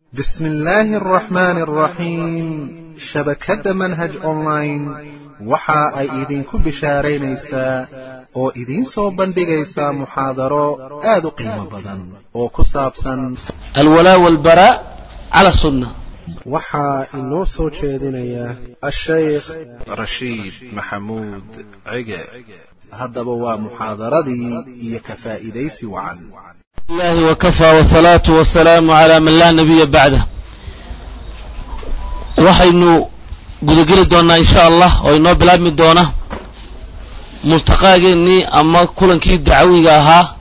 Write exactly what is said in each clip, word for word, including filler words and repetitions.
بسم الله الرحمن الرحيم شبكة منهج أونلاين waxa ay idinku bishaaraynaysaa oo idin soo bandhigaysaa muxaadaro aad u qiimo badan oo ku saabsan alwalaa walbaraa cala sunna. waxaa inoo soo jeedinaya asheekh rashiid maxamuud cige. haddaba waa muxaadaradii iyo ka faa'iidaysi wacan. الله وكفى والصلاة والسلام على من لا نبي بعده. وحينو قد دونا إن شاء الله وإنو بلاد من دونا ملتقاقيني أما كلن كي دعوي ها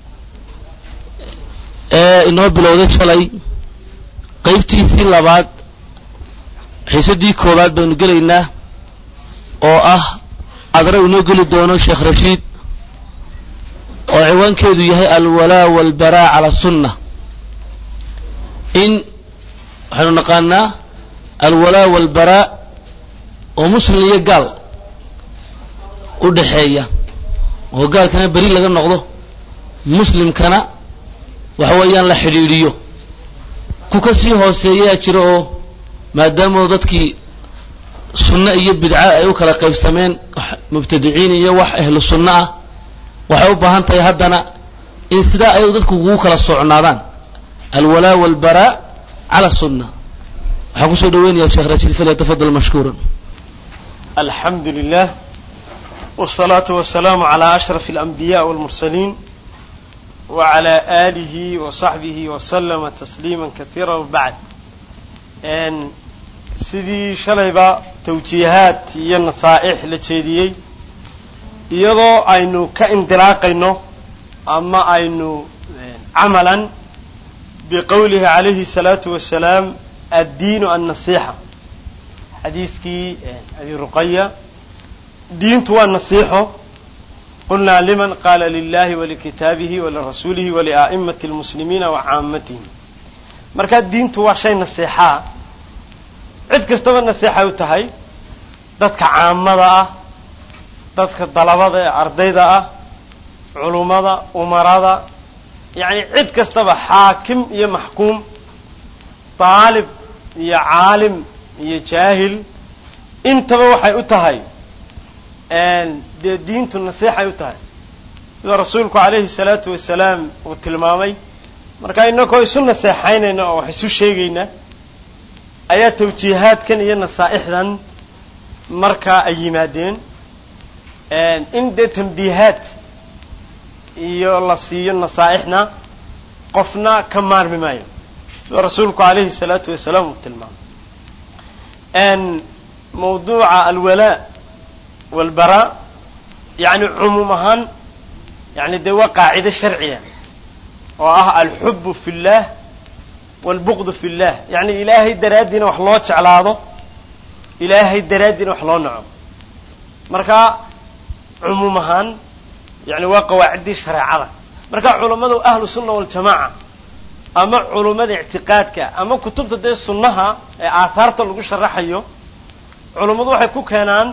إيه إنو بلودت فلي قيبتي سين لبعض حيث كولاد بين قلينا أو أه أدري إنو قل دونا الشيخ رشيد وعوان كيدو يهي الولاء والبراء على السنة. إن حنو نقالنا الولاء والبراء ومسلم يقال ودحية وقال كان بريء لغا نقضه مسلم كان وحويان لحريريو كوكسي هو سيئة جرؤو ما دامو ضدكي سنة يبدعاء يوكلا قيب سمين مبتدعين يوح أهل السنة waxay u baahan tahay haddana in sida ay dadku ugu kala socnaadaan alwalaa walbaraa ala sunna. waxa ku soo dhaweynaya sheekh Rashid Fali tafadal mashkuuran. alhamdulillah wassalatu wassalamu ala ashrafil anbiya wal mursalin wa ala alihi wa sahbihi wa sallama tasliman katira wa ba'd. en sidii shalayba tawjiihaad iyo nasaaix la jeediyay iyadoo aynu ka indilaaqayno ama aynu amalan biqawlihi alayhi salatu wassalam ad-diinu an-nasiha. hadiiskii abi ruqayya diintu waa nasiixo. qulna liman qala lillahi wa likitabihi wa lirasulihi wa li'a'immati al-muslimina wa 'ammatihim. marka diintu waa shay nasiixa cid kastaba nasiixa u tahay dadka caamada ah dadka dalabada ee ardayda ah culumada umarada yani cid kastaba xaakim iyo maxkuum taalib iyo caalim iyo jaahil intaba waxay u tahay een diintu nasiixa u tahay sida rasuulku alayhi salatu wasalaam uu tilmaamay. marka inagoo isu naseexaynayna oo wax isu sheegayna ayaa tawjiihaadkan iyo nasaaixdan marka ay yimaadeen in de tanbiihaad iyo la siiyo nasaaixna qofna ka maarmi maayo sida rasuulku alayhi salatu wasalaam uu tilmaamay. en mawduuca alwalaa walbaraa yani cumuumahan yani de waa qaacida sharciya oo ah alxubbu fi llah walbughdu fi llah. yani ilaahay daraadiina wax loo jeclaado ilaahay daraadiina wax loo naco. marka cumuumahan yani waa qawaacidii shareecada. marka culimadu ahlu sunna wal jamaa ama culimada i'tiqaadka ama kutubta de sunnaha ee aasaarta lagu sharaxayo culimadu waxay ku keenaan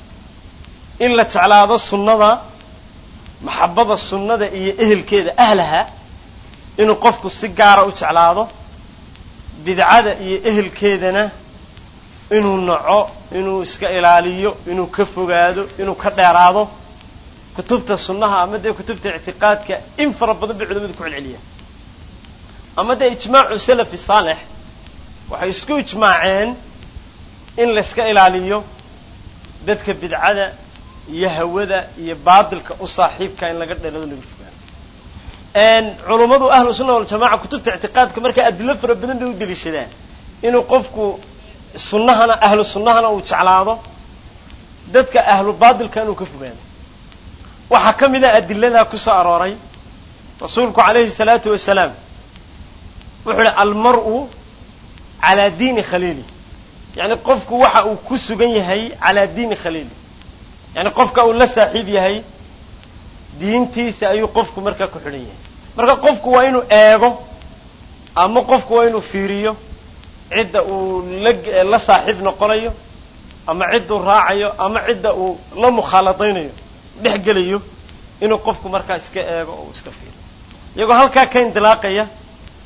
in la jeclaado sunnada maxabada sunnada iyo ehelkeeda ahlaha inuu qofku si gaar ah u jeclaado bidcada iyo ehelkeedana inuu naco inuu iska ilaaliyo inuu ka fogaado inuu ka dheeraado. kutubta sunnaha ama de kutubta i'tiqaadka in fara badan bay culimadu ku celceliyaan ama de ijmaacu salafi saalix waxay isku ijmaaceen in la iska ilaaliyo dadka bidcada iyo hawada iyo baadilka u saaxiibka in laga dheelado laga fogaado. en culimadu ahlu sunna wal jamaa kutubta i'tiqaadka marka adilo fara badan bay u dilishadaan inuu qofku sunnahana ahlu sunnahana uu jeclaado dadka ahlu baadilka inuu ka fogaado. waxaa ka mid ah adilada ku soo arooray rasuulku alayhi salatu wasalaam wuxuu yidhi almar'u calaa diini khaliili. yani qofku waxa uu ku sugan yahay calaa diini khaliili yani qofka uu la saaxiib yahay diintiisa ayuu qofku markaa ku xidhan yahay. marka qofku waa inuu eego ama qofku waa inuu fiiriyo cidda uu la la saaxiib noqonayo ama cidda uu raacayo ama cidda uu la mukhaladaynayo dhexgelayo inuu qofku markaa iska eego oo iska fiiriyo. iyagoo halkaa ka indilaaqaya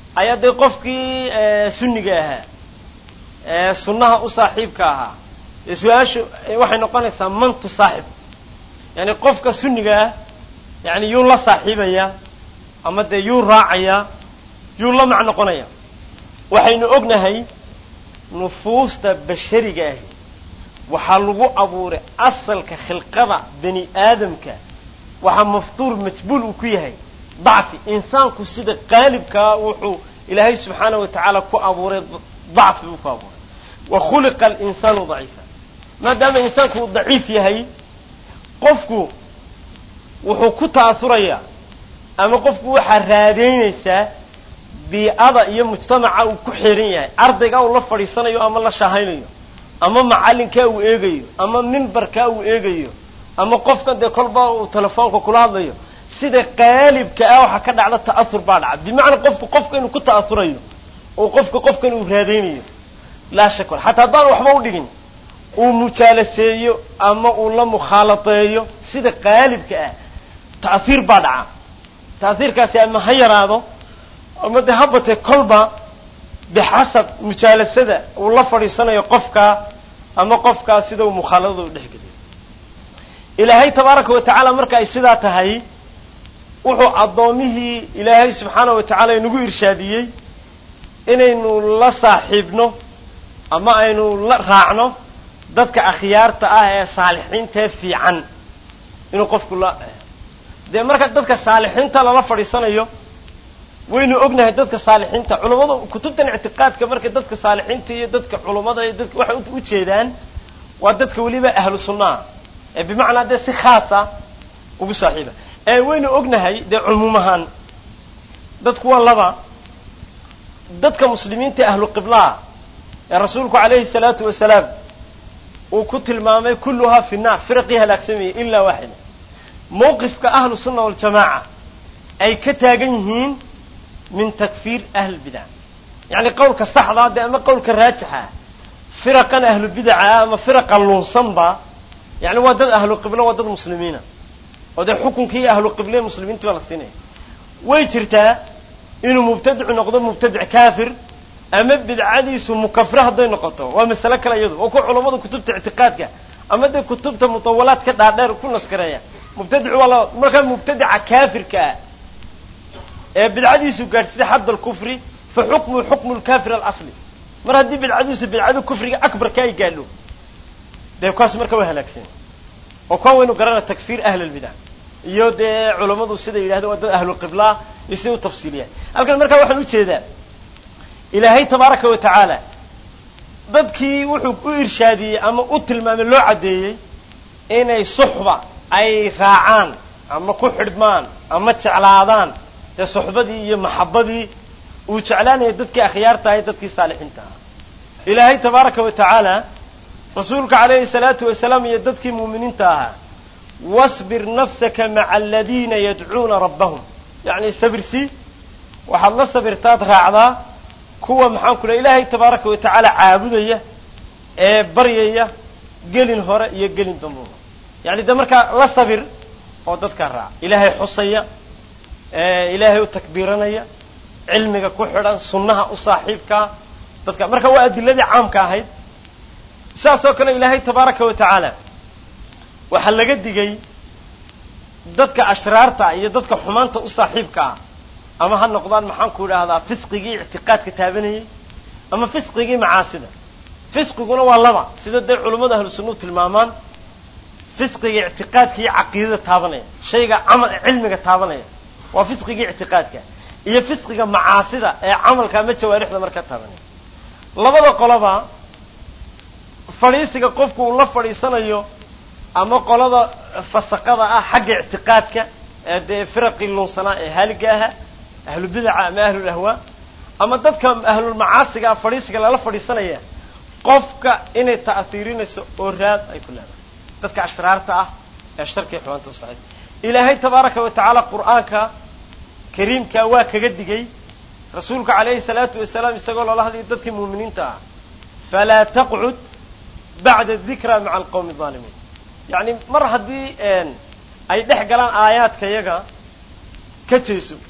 ayaa dee qofkii sunniga ahaa ee sunnaha u saaxiibka ahaa su-aashu waxay noqonaysaa mantu saaxib yani qofka sunniga ah yani yuu la saaxiibaya ama dee yuu raacaya yuu la mac noqonaya waxaynu ognahay nufuusta bashariga ahi waxaa lagu abuuray asalka khilqada bani aadamka waxaa maftuur majbuul uu ku yahay dacfi insaanku sida qaalibkaa wuxuu ilaahay subxaanahu watacaala ku abuuray dacfi buu ku abuuray wa khuliqa alinsaanu daciifa maadaama insaanku uu daciif yahay qofku wuxuu ku ta'asurayaa ama qofku waxaa raadaynaysaa bii'ada iyo mujtamaca uu ku xiran yahay ardayga uu la fadhiisanayo ama la shaahaynayo ama macallinkaa uu eegayo ama mimbarkaa uu eegayo ama qofkan dee kolba uu telefoonka kula hadlayo sida qaalibka ah waxaa ka dhacda ta'asur baa dhaca bimacnaa qofku qofka inuu ku ta'asurayo oo qofka qofkan uu raadaynayo laa shak wala xataa haddaan waxba u dhigin uu mujaalaseeyo ama uu la mukhaalateeyo sida qaalibka ah ta'asiir baa dhaca ta'asiirkaasi ama ha yaraado ama dee habatee kolba bixasab mujaalasada uu la fadhiisanayo qofkaa ama qofkaa sida uu mukhaaladada u dhexgeliyo ilaahay tabaaraka wa tacaala marka ay sidaa tahay wuxuu addoomihii ilaahay subxaanahu wa tacaala inagu irshaadiyey inaynu la saaxiibno ama aynu la raacno dadka akhyaarta ah ee saalixiintae fiican inuu qofku la dee marka dadka saalixiinta lala fadhiisanayo waynu ognahay dadka saalixiinta culummada kutubtan ictiqaadka marka dadka saalixiinta iyo dadka culummada iyo dadka waxay u jeedaan waa dadka weliba ahlu sunnaha ee bimacnaa dee si khaasa ugu saaxiiba ee waynu ognahay dee cumuum ahaan dadku waa laba dadka muslimiinta ahlu qiblaha ee rasuulku calayhi salaatu wasalaam uu ku tilmaamay kulluhaa fi nnaar firaqii halaagsamayay ilaa waaxida mawqifka ahlu sunna waljamaaca ay ka taagan yihiin min takfiir ahli bidac yani qowlka saxdaa de ama qowlka raajixa firaqan ahlu bidaca ama firaqa luunsanba yani waa dad ahlu qiblo waa dad muslimiina oo dee xukunkii ahlu qible muslimiintii baa la siinaya way jirtaa inuu mubtadicu noqdo mubtadic kaafir ama bidcadiisu mukafira hadday noqoto waa masale kale iyadu oo ku culammada kutubta ictiqaadka ama dee kutubta mutawalaadka dhaadheer ku naskareeya mubtadicu waa la markaa mubtadica kaafirka ah ee bidcadiisu gaadhsida xadd alkufri fa xukmu xukmu lkaafir alasli mar haddii bidcadiisu bidcada kufriga akbarka ay gaadho dee kaas marka waa halaagsan oo kuwan waynu garana takfiir ahli lbidac iyo dee culammadu sida yidhahda waa dad ahlu qibla iyo siday u tafsiiliyaan halkan markaa waxaan ujeedaa ilaahay tabaaraka wa tacaala dadkii wuxuu u irshaadiyey ama u tilmaamay loo caddeeyey inay suxba ay raacaan ama ku xidhmaan ama jeclaadaan dee suxbadii iyo maxabadii uu jeclaanaya dadkii akhyaarta ahay dadkii saalixiinta ahaa ilaahay tabaaraka wa tacaala rasuulka calayhi salaatu wasalaam iyo dadkii muuminiinta ahaa wasbir nafsaka maca aladiina yadcuuna rabbahum yacni sabirsi waxaad la sabirtaad raacdaa kuwa maxaan ku lehay ilaahay tabaaraka wa tacaala caabudaya ee baryaya gelin hore iyo gelin dambuba yani de markaa la sabir oo dadkaa raaca ilaahay xusaya ilaahay u takbiiranaya cilmiga ku xidhan sunnaha u saaxiibkaa dadka marka waa adiladii caamka ahayd sidaas oo kale ilaahay tabaaraka wa tacaala waxaa laga digay dadka ashraarta iyo dadka xumaanta u saaxiibka ah ama ha noqdaan maxaan ku idhaahdaa fisqigii ictiqaadka taabanayay ama fisqigii macaasida fisqiguna waa laba sida dee culummada ahlu sunna u tilmaamaan fisqiga ictiqaadka iyo caqiidada taabanaya shayga camal cilmiga taabanaya waa fisqigii ictiqaadka iyo fisqiga macaasida ee camalka ama jawaarixda marka taabanaya labada qoloba fadhiisiga qofku uu la fadhiisanayo ama qolada fasaqada ah xagga ictiqaadka ee dee firaqii luunsanaa ee haaliga aha ahlu bidaca ama ahlu lahwaa ama dadka ahlulmacaasiga fadhiisiga lala fadhiisanaya qofka inay ta'tiirinayso oo raad ay ku leedahay dadka ashraarta ah ee sharkii xumaanta u saaxiib ilaahay tabaaraka wa tacaala qur'aanka kariimka waa kaga digay rasuulka calayhi salaatu wasalaam isagoo loola hadlayo dadkii muuminiinta ah falaa taqcud bacda dikra maca alqawmi alaalimiin yacni mar haddii ay dhex galaan aayaadka yaga ka jeeso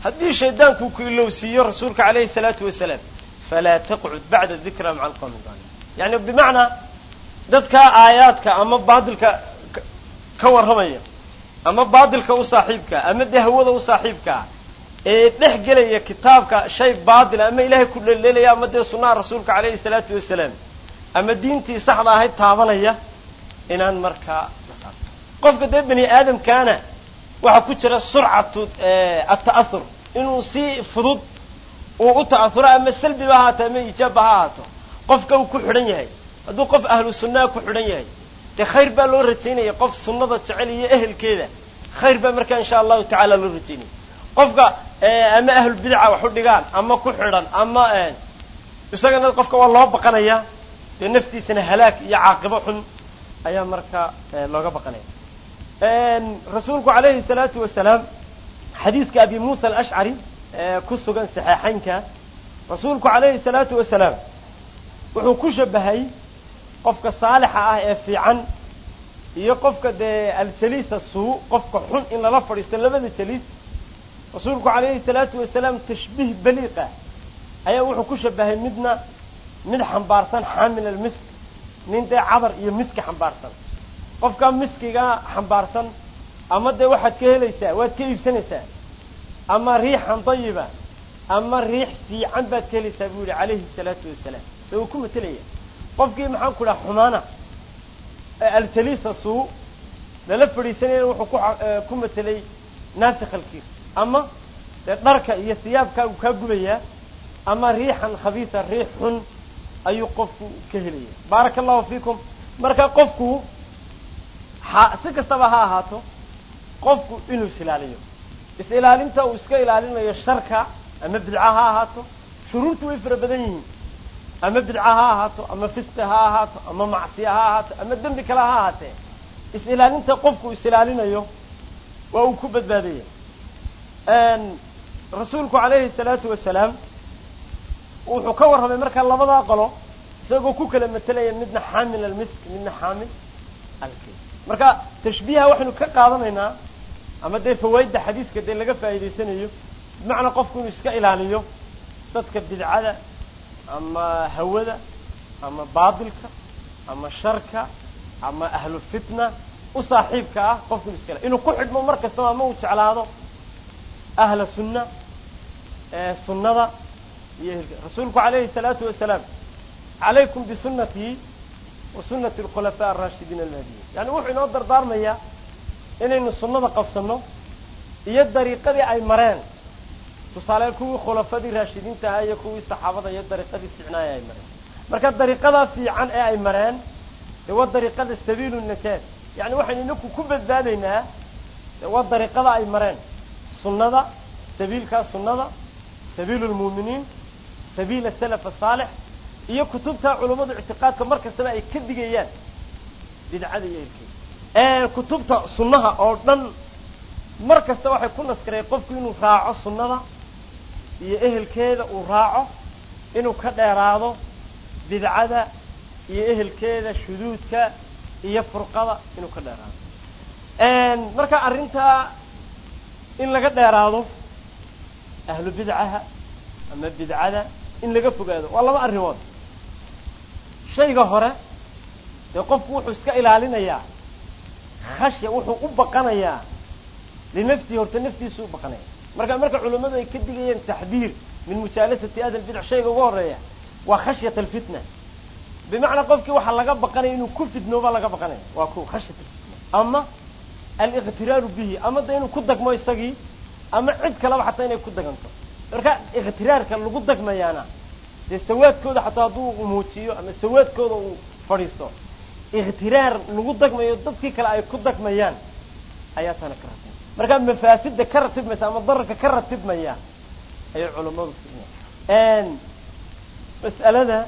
هدي شيطان كوكيلو سيو رسولك عليه الصلاة والسلام فلا تقعد بعد الذكرى مع القوم الظالمين يعني بمعنى ذاتك آياتك أما باطلك كورهمية أما باطلك وصاحبك أما دهوذ وصاحبك إيه نحكي لي كتابك شيء باطل أما إلهي كل الليلة يا أما دي صنع رسولك عليه الصلاة والسلام أما دينتي صحبة هاي التعبانية إنان مركا قفك دي بني آدم كان وحكوشر سرعة التأثر إنه سي فضود وتأثر أما السلبي بهاته أما إيجاب بهاته قفك وكحرنيه هذو قف أهل السنة كحرنيه تخير بقى لو رتيني يقف السنة تعالي أهل كذا خير بقى مركا إن شاء الله تعالى لو رتيني قفك أما أهل البدعة وحدقان أما كحران أما يساقنا قفك والله بقنايا نفتي سنة هلاك يعاقبهم أيام مركا لوغا بقنايا رسولك عليه الصلاة والسلام حديث كأبي موسى الأشعري كسوغان صحيحينك رسولك عليه الصلاة والسلام وحو كشبهي قفك صالحة في عن يقفك الجليس السوء قفك حن إن لا فريست لبد الجليس رسولك عليه الصلاة والسلام تشبيه بليقة أي وحو كشبهي مدنا من حنبارسان حامل المسك من ده عبر يمسك حنبارسان قفك مسكي حنبارسان أما ده واحد كهليسا واحد كيف سنسا أما ريحا طيبة أما ريح في عنبات كهليسا بيقول عليه الصلاة والسلام سوكم مثلية قفك محان كلا حمانا التليس السوء للفري سنين وحكم مثلي ناسخ الكير أما دركة هي ثياب كاقبية أما ريحا خبيثة ريح أي قف كهلية بارك الله فيكم مركا قفكو سكستبها هاتو قفكو إنو سلاليو بس إلالينتا وإسكا إلالينا يشتركا أما بدعاها هاتو شروطو يفر بدنين أما بدعاها هاتو أما فستها هاتو أما معصيها هاتو أما الدنبك لها هاتو بس إلالينتا قفكو إسلالينا يو وأوكو بدبادية أن رسولك عليه الصلاة والسلام وحكور هم مركا لبدا قلو سيقو كوكا لما تلاقي مدنا حامل المسك مدنا حامل الكي مركا تشبيهها وحنو كقاضنينا أما دي فوائد حديث كده لقى فايدة سنة بمعنى قفكم يسكا إلانيو تدك بدعادة أما هودة أما باطلك أما شركة أما أهل الفتنة وصاحبك قفكم يسكا إنه كل حد من مركز سوا موت على هذا أهل السنة آه سنة رسولك عليه الصلاة والسلام عليكم بسنتي وسنة الخلفاء الراشدين المهديين يعني وحي نقدر دار مياه إن السنة قفصنا هي الطريقة دي أي مرين تصالح كوي خلفاء الراشدين تهاي كوي الصحابة هي الطريقة دي استعناء أي مرين مركز الطريقة في عن أي مرين هو الطريقة السبيل النجاة يعني وحي نكو كبت ذالنا هو الطريقة أي مرين سنة سبيل كسنة سبيل المؤمنين سبيل السلف الصالح هي كتبتها علماء الاعتقاد كمركز سنة أي كدقيان بدعادة يلكي آه كتبتها سنها أو دن مركز تواحد كنا سكري قفك إنه راعه سنة هي إهل كذا وراعه إنه كدراضه بدعادة هي إهل كذا شذوذ كا هي فرقة إنه كدراضه آه مركز أرنتها إن لقد دراضه أهل بدعها أما بدعها إن لقفوا هذا والله ما أرهوان شيء قهرة يقف وحسك إلى لنا يا خشية وحو أبقنا يا لنفسي ورت نفسي سوء بقنا مركا مركا علماء يكدقين تحذير من مجالسة هذا البدع شيء قهرة يا وخشية الفتنة بمعنى قفك وحلقا بقنا إنه كل فتنة وبلقا بقنا وكو خشية الفتنة أما الاغترار به أما ده إنه كدك ما يستقي أما عد كلام حتى إنه كدك أنت marka ikhtiyaarka lagu dagmayana de sawaadkooda xataa duu muujiyo ama sawaadkooda uu fariisto ikhtiyaar lagu dagmayo dadkii kale ay ku dagmayaan ayaa tan ka ratib marka mafaasida ka ratibmaysa ama dararka ka ratibmaya ay culimadu een mas'alada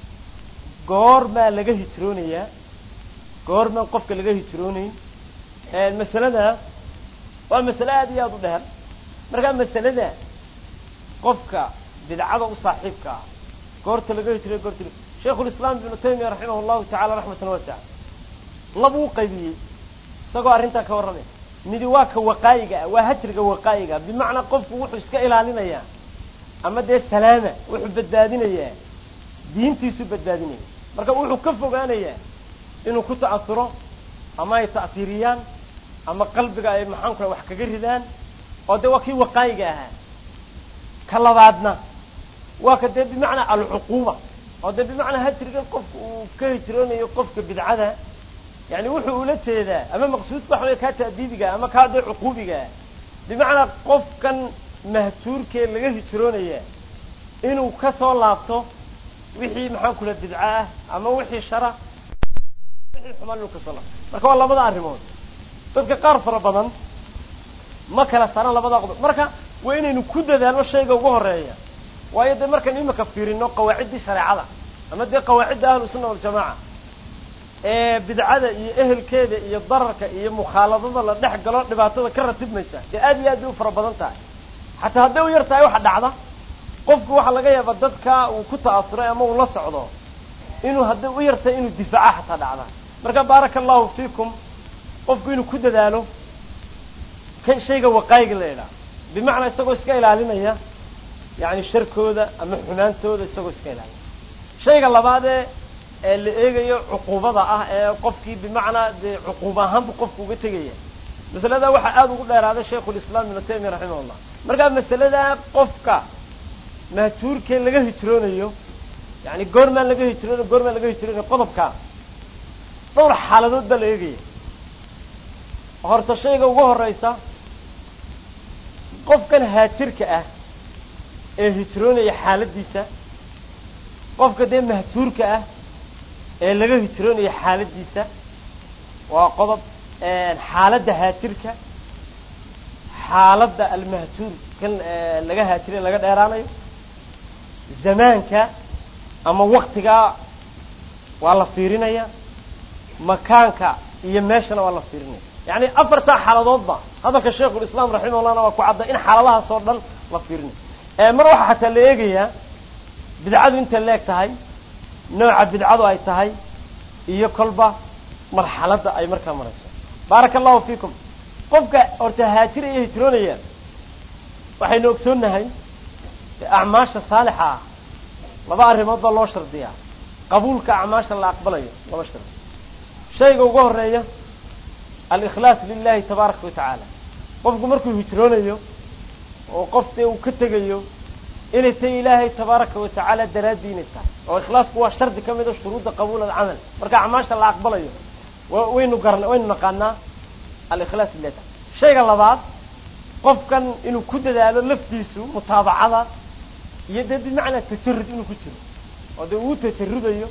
goorma laga hijroonaya goorma qofka laga hijroonay een mas'alada waa mas'ala aad iyo aad u dheer marka mas'alada qofka bidcada u saaxiibka goorta laga hijray goorta Sheikh al-Islam Ibn Taymiyyah rahimahullah ta'ala rahmatan wasi'a labu qaybiye sagoo arinta ka waramay midi waa ka waqaayiga waa hajriga waqaayiga bimacna qofku wuxuu iska ilaalinayaa ama dee salaama wuxuu badbaadinayaa diintiisu badbaadinaya marka wuxuu ka fogaanayaa inuu ku ta'asuro ama ay ta'siiriyaan ama qalbiga ay maxaan ku wax kaga ridaan oo dee waa kii waqaayiga ahaa ka labaadna waa ka dee bimacna al-uquba oo dee bimacna hajriga qofku uu ka hijroonayo qofka bidcada يعني وحو ula jeeda ama maqsuudku waxa ka taadibiga ama ka dee uqubiga bimacna qof kan mahtuurkee laga hijroonaya inuu ka soo laabto wixii maxaan kula bidca ama wixii shara wixii xumaan uu ka soo laabto marka waa labada arrimood dadka qaar fara badan ma kala saran labada qodob marka waa inaynu ku dadaalno shayga ugu horeeya waayo de marka imika fiirino qawaacidii shariicada ama de qawaacidda ahlus sunna wal jamaa ee bidcada iyo ehelkeeda iyo dararka iyo mukhaaladada la dhex galo dhibaatada ka ratibmaysa ee aad iyo aad u fara badan tahay hatta haddii uu yartahay waxa dhacda qofku waxa laga yaabaa dadka uu ku taasuray ama uu la socdo inuu haddii u yartahay inuu difaaca hatta dhacda marka barakallahu fiikum qofku inuu ku dadaalo kan shayga waqaayiga leeyahay bimacna isagoo iska ilaalinaya yani sharkooda ama xumaantooda isagoo iska ilaalinaya shayga labaad ee la eegayo cuqubada ah ee qofkii bimacna de cuquba ahaan qofku uga tagaya masalada waxa aad ugu dheeraaday Sheikhul Islam Ibn Taymiyyah rahimahullah marka masalada qofka mahtuurkee laga hijroonayo yani goorma laga hijroonayo goorma laga hijroonayo qodobka dhowr xaaladood baa la eegaya horta shayga ugu horeysa qofkan haajirka ah ee hijroonaya xaaladiisa qofka de mahtuurka ah ee laga hijroonayo xaaladiisa waa qodob ee xaaladda haajirka xaaladda al-mahtuur kan laga haajiray laga dheeraanayo zamaanka ama waqtiga waa la fiirinaya makaanka iyo meeshana waa la fiirinaya yani afarta xaaladoodba hadalka Sheikhul Islam rahimahullah waa ku cadda in xaaladaha soo dhan la fiirinayo ee mar waxa xataa la eegayaa bidcadu inta leeg tahay nooca bidcadu ay tahay iyo kolba marxaladda ay markaa marayso barakallahu fiikum qofka horta haajir iyo hijroonaya waxaynu ogsoonahay acmaasha saalixa laba arrimood baa loo shardiyaa qabuulka acmaasha la aqbalayo laba shardi shayga ugu horeeya al-ikhlaas lillahi tabaaraka wa ta'ala qofku markuu hijroonayo oo qofte uu ka tagayo inay tay ilaahay tabaaraka wa ta'ala daraadiinta oo ikhlaasku waa shardi kamid ah shuruudda qabuul al-amal marka acmaasha la aqbalayo waynu garna waynu naqaana al-ikhlaas lillahi shayga labaad qofkan inuu ku dadaalo laftiisu mutaabacada iyo dad macna tajarrud inuu ku jiro oo de uu tajarrudayo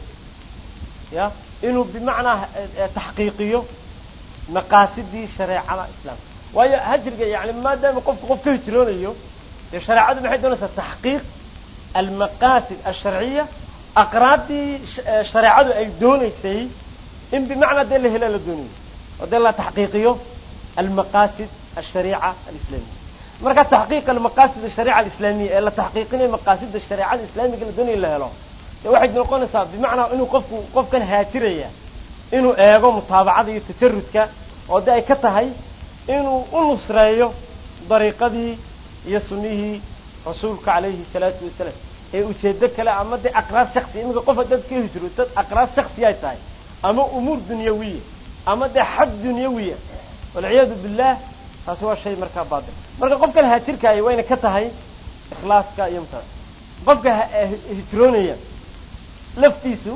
ya inuu bimacna tahqiiqiyo maqaasidii shariicada islaamka waayo hajriga yani maadaama qofku qof ka hijroonayo de shariicadu maxay doonaysaa tahqiiq al-maqasid ash-shar'iyya aqraadi shariicadu ay doonaysay in bimacna de la helo la doonayo oo de la tahqiiqiyo al-maqasid ash-shariica al-islamiyya marka tahqiiq al-maqasid ash-shariica al-islamiyya ee la tahqiiqinayo maqasid ash-shariica al-islamiyya la doonayo la helo de waxay noqonaysaa bimacna inuu qofku qofkan haajiraya inuu eego mutaabacada iyo tajarrudka oo de ay ka tahay inuu u nusreeyo dariiqadii iyo sunnihii rasuulka calayhi salaatu wasalaam ee ujeedo kale ama de aqraar shakhsi imika qof dad ka hijrooto aqraar shakhsi ay tahay ama umuur dunyawiya ama de xad dunyawiya wal billah taas waa shay markaa baadil marka qofkan haajirka ay wayna ka tahay ikhlaaska iyo mutaab qofka hijroonaya laftiisu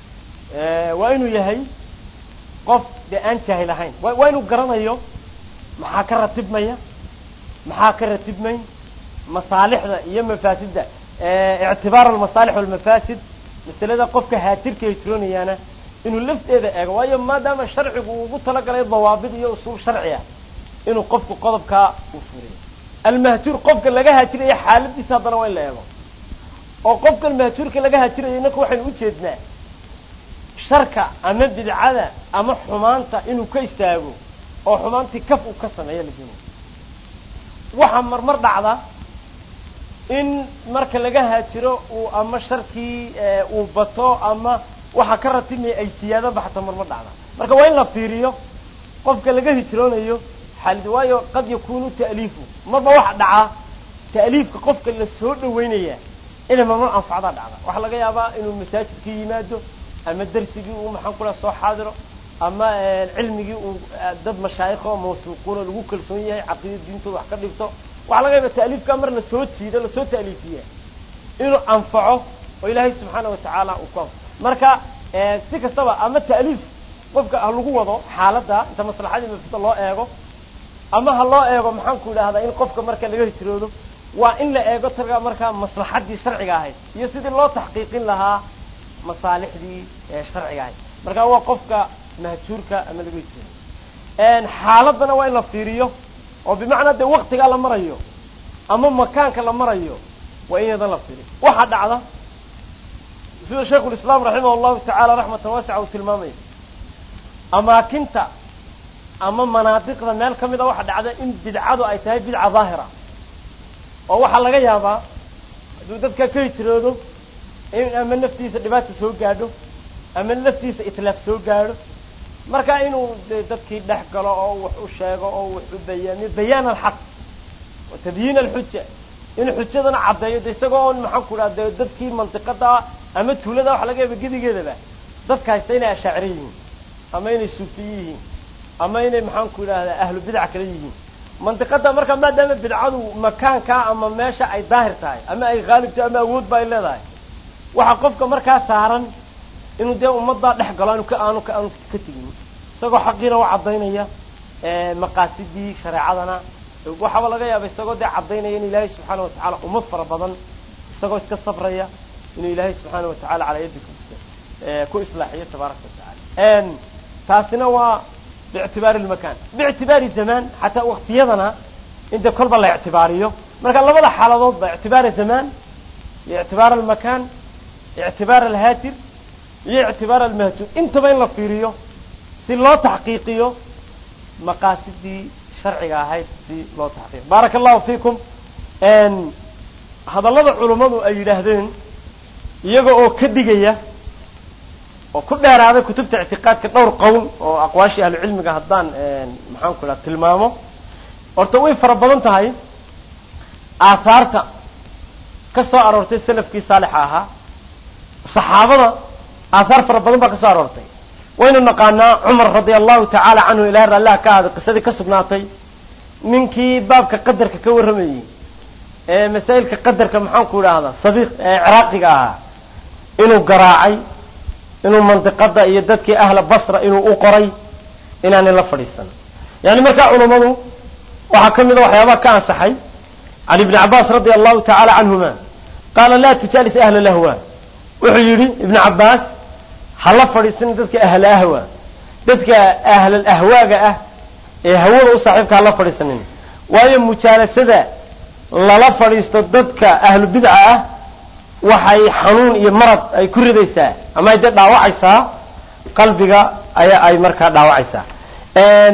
ee waa inuu yahay qof de aan jaahil ahayn waa inuu garanayo maxaa ka ratibmaya maxaa ka ratibmay masaalixda iyo mafaasidda ee i'tibaar al-masalih wal mafasid misalada qofka haajirka hijroonayana inuu lafteeda eego waayo maadaama sharcigu ugu talagalay dawaabid iyo usul sharci ah inuu qofku qodobka u furiyo al-mahjur qofka laga haajirayo xaaladiisa hadana waa in la eego oo qofka al-mahjurka laga haajirayo inaka waxaan u jeednaa sharka ama bidcada ama xumaanta inuu ka istaago oo xumaantii kaf uu ka sameeyo la doonayo waxa marmar dhacda in marka laga haajiro uu ama sharkii uu bato ama waxa ka ratibay ay siyaado baxta marmar dhacda marka waa in la fiiriyo qofka laga hijroonayo حال دوايو قد يكون تأليفه ما بروح دعاء تأليف كقف كل السود وينيا إنه ما ما أنفع ذا دعاء وحلا جاي أبا إنه المساجد كي يمادو أما الدرس يجي ومحن كل الصح حاضره أما العلم يجي ضد مشايخه موثوقون الوكل سوية عقيدة دينته وحكرته وحلا جاي التأليف كامر السود سيدا السود تأليفية إنه أنفعه وإلهي سبحانه وتعالى وقام مركا سك السبع أما التأليف قفك هالقوة ذا حالتها أنت مصلحة ما في الله إيجو أما الله إيجو محن كل هذا إن قفك مركا اللي جري تريده وإن لا إيجو ترجع مركا مصلحة دي شرعية هاي يسيد الله تحقيق لها مصالح دي شرعية هاي مركا هو قفك مهجورك أما اللي جري تريده إن حالتنا وين لفيريو وبمعنى ده وقت قال مريو أما مكان كلا مريو وإن هذا لفيري واحد على سيد شيخ الإسلام رحمه الله تعالى رحمة واسعة وتلمامية أما كنت أما مناطق المال كم إذا واحد عدا إن بدعاده أي تهي بدعة ظاهرة وواحد لقى يابا دودتك كي تريده إن أما النفتيس اللي سوق قادو أما النفتيس إتلاف سوق قادو مركا إنه دودتك دحق له أو وحشاق أو بيان بيان الحق وتبيين الحجة إن حجتنا عبداية ديساقون محاكولا دودتك منطقة أما تولده waxa laga yaabaa gidigeedaba dadka haystayna ashariyiin ama inay suufiyiin ama inay maxaan ku yiraahdaa ahlu bid'a kale yihiin mantiqada marka maadaama bidcadu makaanka ama meesha ay daahir tahay ama ay qaalibta ama awood bay leedahay waxa qofka marka saaran inuu dee ummadda dhex galo inuu ka aanu ka aanu ka tigin isagoo xaqiina u cadeynaya ee maqaasidii shariicadana waxa laga yaabaa isagoo dee cadeynaya in Ilaahay subhanahu wa ta'ala ummad fara badan isagoo iska sabraya إن إلهي سبحانه وتعالى على يدك كو إصلاحية تبارك وتعالى أن تاسنا باعتبار المكان باعتبار الزمان حتى وقت يضنا عند كل بالله اعتباريه ما كان لبلا حالة باعتبار الزمان باعتبار المكان اعتبار الهاتف باعتبار المهتف انت بين لفيريو سي الله تحقيقيه مقاصدي شرعية هاي سي الله تحقيق بارك الله فيكم أن هذا الله العلماء أي لهذين iyaga oo ka digaya oo ku dheeraaday kutubta i'tiqaadka dhowr qowl oo aqwaashi ahli cilmiga hadaan maxaan ku la tilmaamo horta way fara badan tahay aasaarta ka soo aroortay salafkii saalix ahaa saxaabada aasaar fara badan baa ka soo aroortay waynu naqaanaa Umar radiyallahu ta'ala anhu ilaahi Allah ka hada qisadii ka sugnaatay ninkii baabka qadarka ka waramayay ee masaa'ilka qadarka maxaan ku raahdaa sadiiq iraaqiga ah inuu garaacay inuu mantiqada iyo dadkii ahla basra inuu u qoray inaan la fadhiisan yaani marka culimadu waxa kamid ah waxyaabaha ka ansaxay Ali ibn Abbas radiyallahu ta'ala anhuma qala la tujalis ahla lahwa wuxuu yiri ibn Abbas hala fadhiisan dadka ahla ahwa dadka ahla ahwaaga ah ee hawada u saaxiibka hala fadhiisanin waayo mujaalasada lala fadhiisto dadka ahlu bid'a ah waxay xanuun iyo marad ay ku ridaysaa ama ay dhaawacaysaa qalbiga ay ay marka dhaawacaysaa een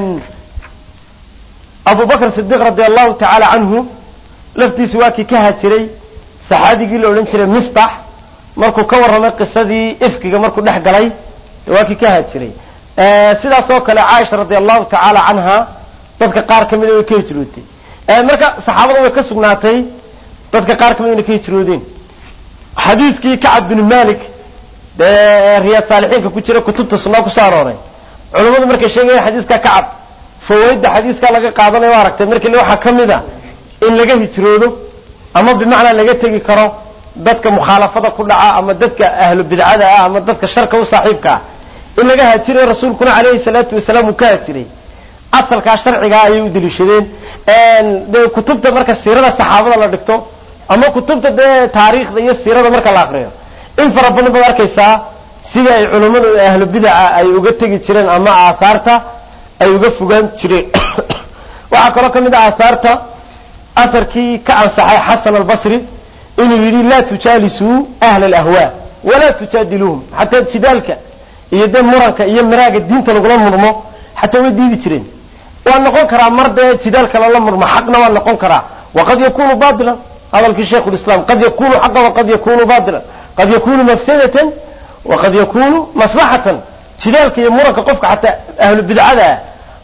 Abu Bakr Siddiq radiyallahu ta'ala anhu laftiisu waa kii ka hajiray saxaabigii la oran jiray Mistah markuu ka waramay qisadii ifkiga markuu dhex galay waa kii ka hajiray ee sidaas oo kale Aisha radiyallahu ta'ala anha dadka qaar kamid ah way ka hijrootay ee marka saxaabadu way ka sugnaatay dadka qaar kamid ah ka hijroodeen xadiiskii Ka'b bin Malik ee riyaad saalixiinka ku jira kutubta sunnah ku saarooray culimadu markay sheegayaan xadiiska Ka'b fawayda xadiiska laga qaadanayo aragtay markii waxa kamid ah in laga hijroodo ama bimaana laga tagi karo dadka mukhalafada ku dhaca ama dadka ahlu bidcada ah ama dadka sharka u saaxiibka in laga hajiro rasuulkuna kaleey salaatu wasalaam ka hajiray asalka sharciga ay u dilishadeen ee kutubta marka siirada saxaabada la dhigto ama kutubta taariikhda iyo siirada marka la aqriyo in fara badan baad arkaysaa sida ay culimadu ahlu bid'a ay uga tagi jireen ama aasaarta ay uga fogaan jireen waxa kale kamid ah aasaarta asarkii ka ansaxay Hasan al-Basri inuu yiri la tujalisu ahla al-ahwa wala tujadiluhum hatta jidalka iyo dad muranka iyo miraaga diinta lagu murmo hatta way diidi jireen waa noqon karaa marda jidalka la murmo xaqna waa noqon karaa waqad yakunu baadilan هذا الشيخ الإسلام قد يكون حقا وقد يكون باطلا قد يكون مفسدة وقد يكون مصلحة تذلك يمرك قفك حتى أهل البدعة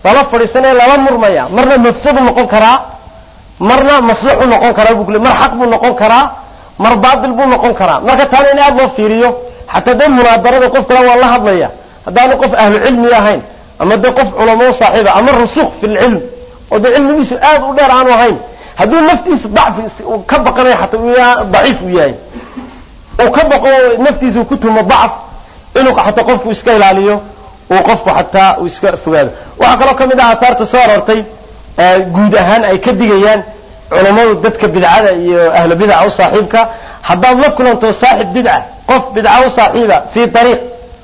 lala fadhiisanaya lala murmaya marna mafsad noqon karaa marna maslax noqon karaa buu mar xaq buu noqon karaa mar baadil buu noqon karaa marka taan in aad loo fiiriyo hatta day munaadarada qof kale waa la hadlaya hadaan qof ahlu cilmi ahayn ama day qof culamo saaxiiba ama rusukh fil ilm oo day cilmigiisu aad u dheer aan ahayn haduu naftiisa dacfi ka baqanay hatta uu daciif u yahay oo ka baqo naftiisa ku tumo dacf inuu hatta qofku iska ilaaliyo oo qofku hatta uu iska fogaado waxa kale kamid ah atarta soo arortay guud ahaan ay ka digayaan culimadu dadka bidcada iyo ahlu bidca oo saaxiibka haddii la kulanto saaxiib bidca qof bidca oo saaxiiba fi tariiq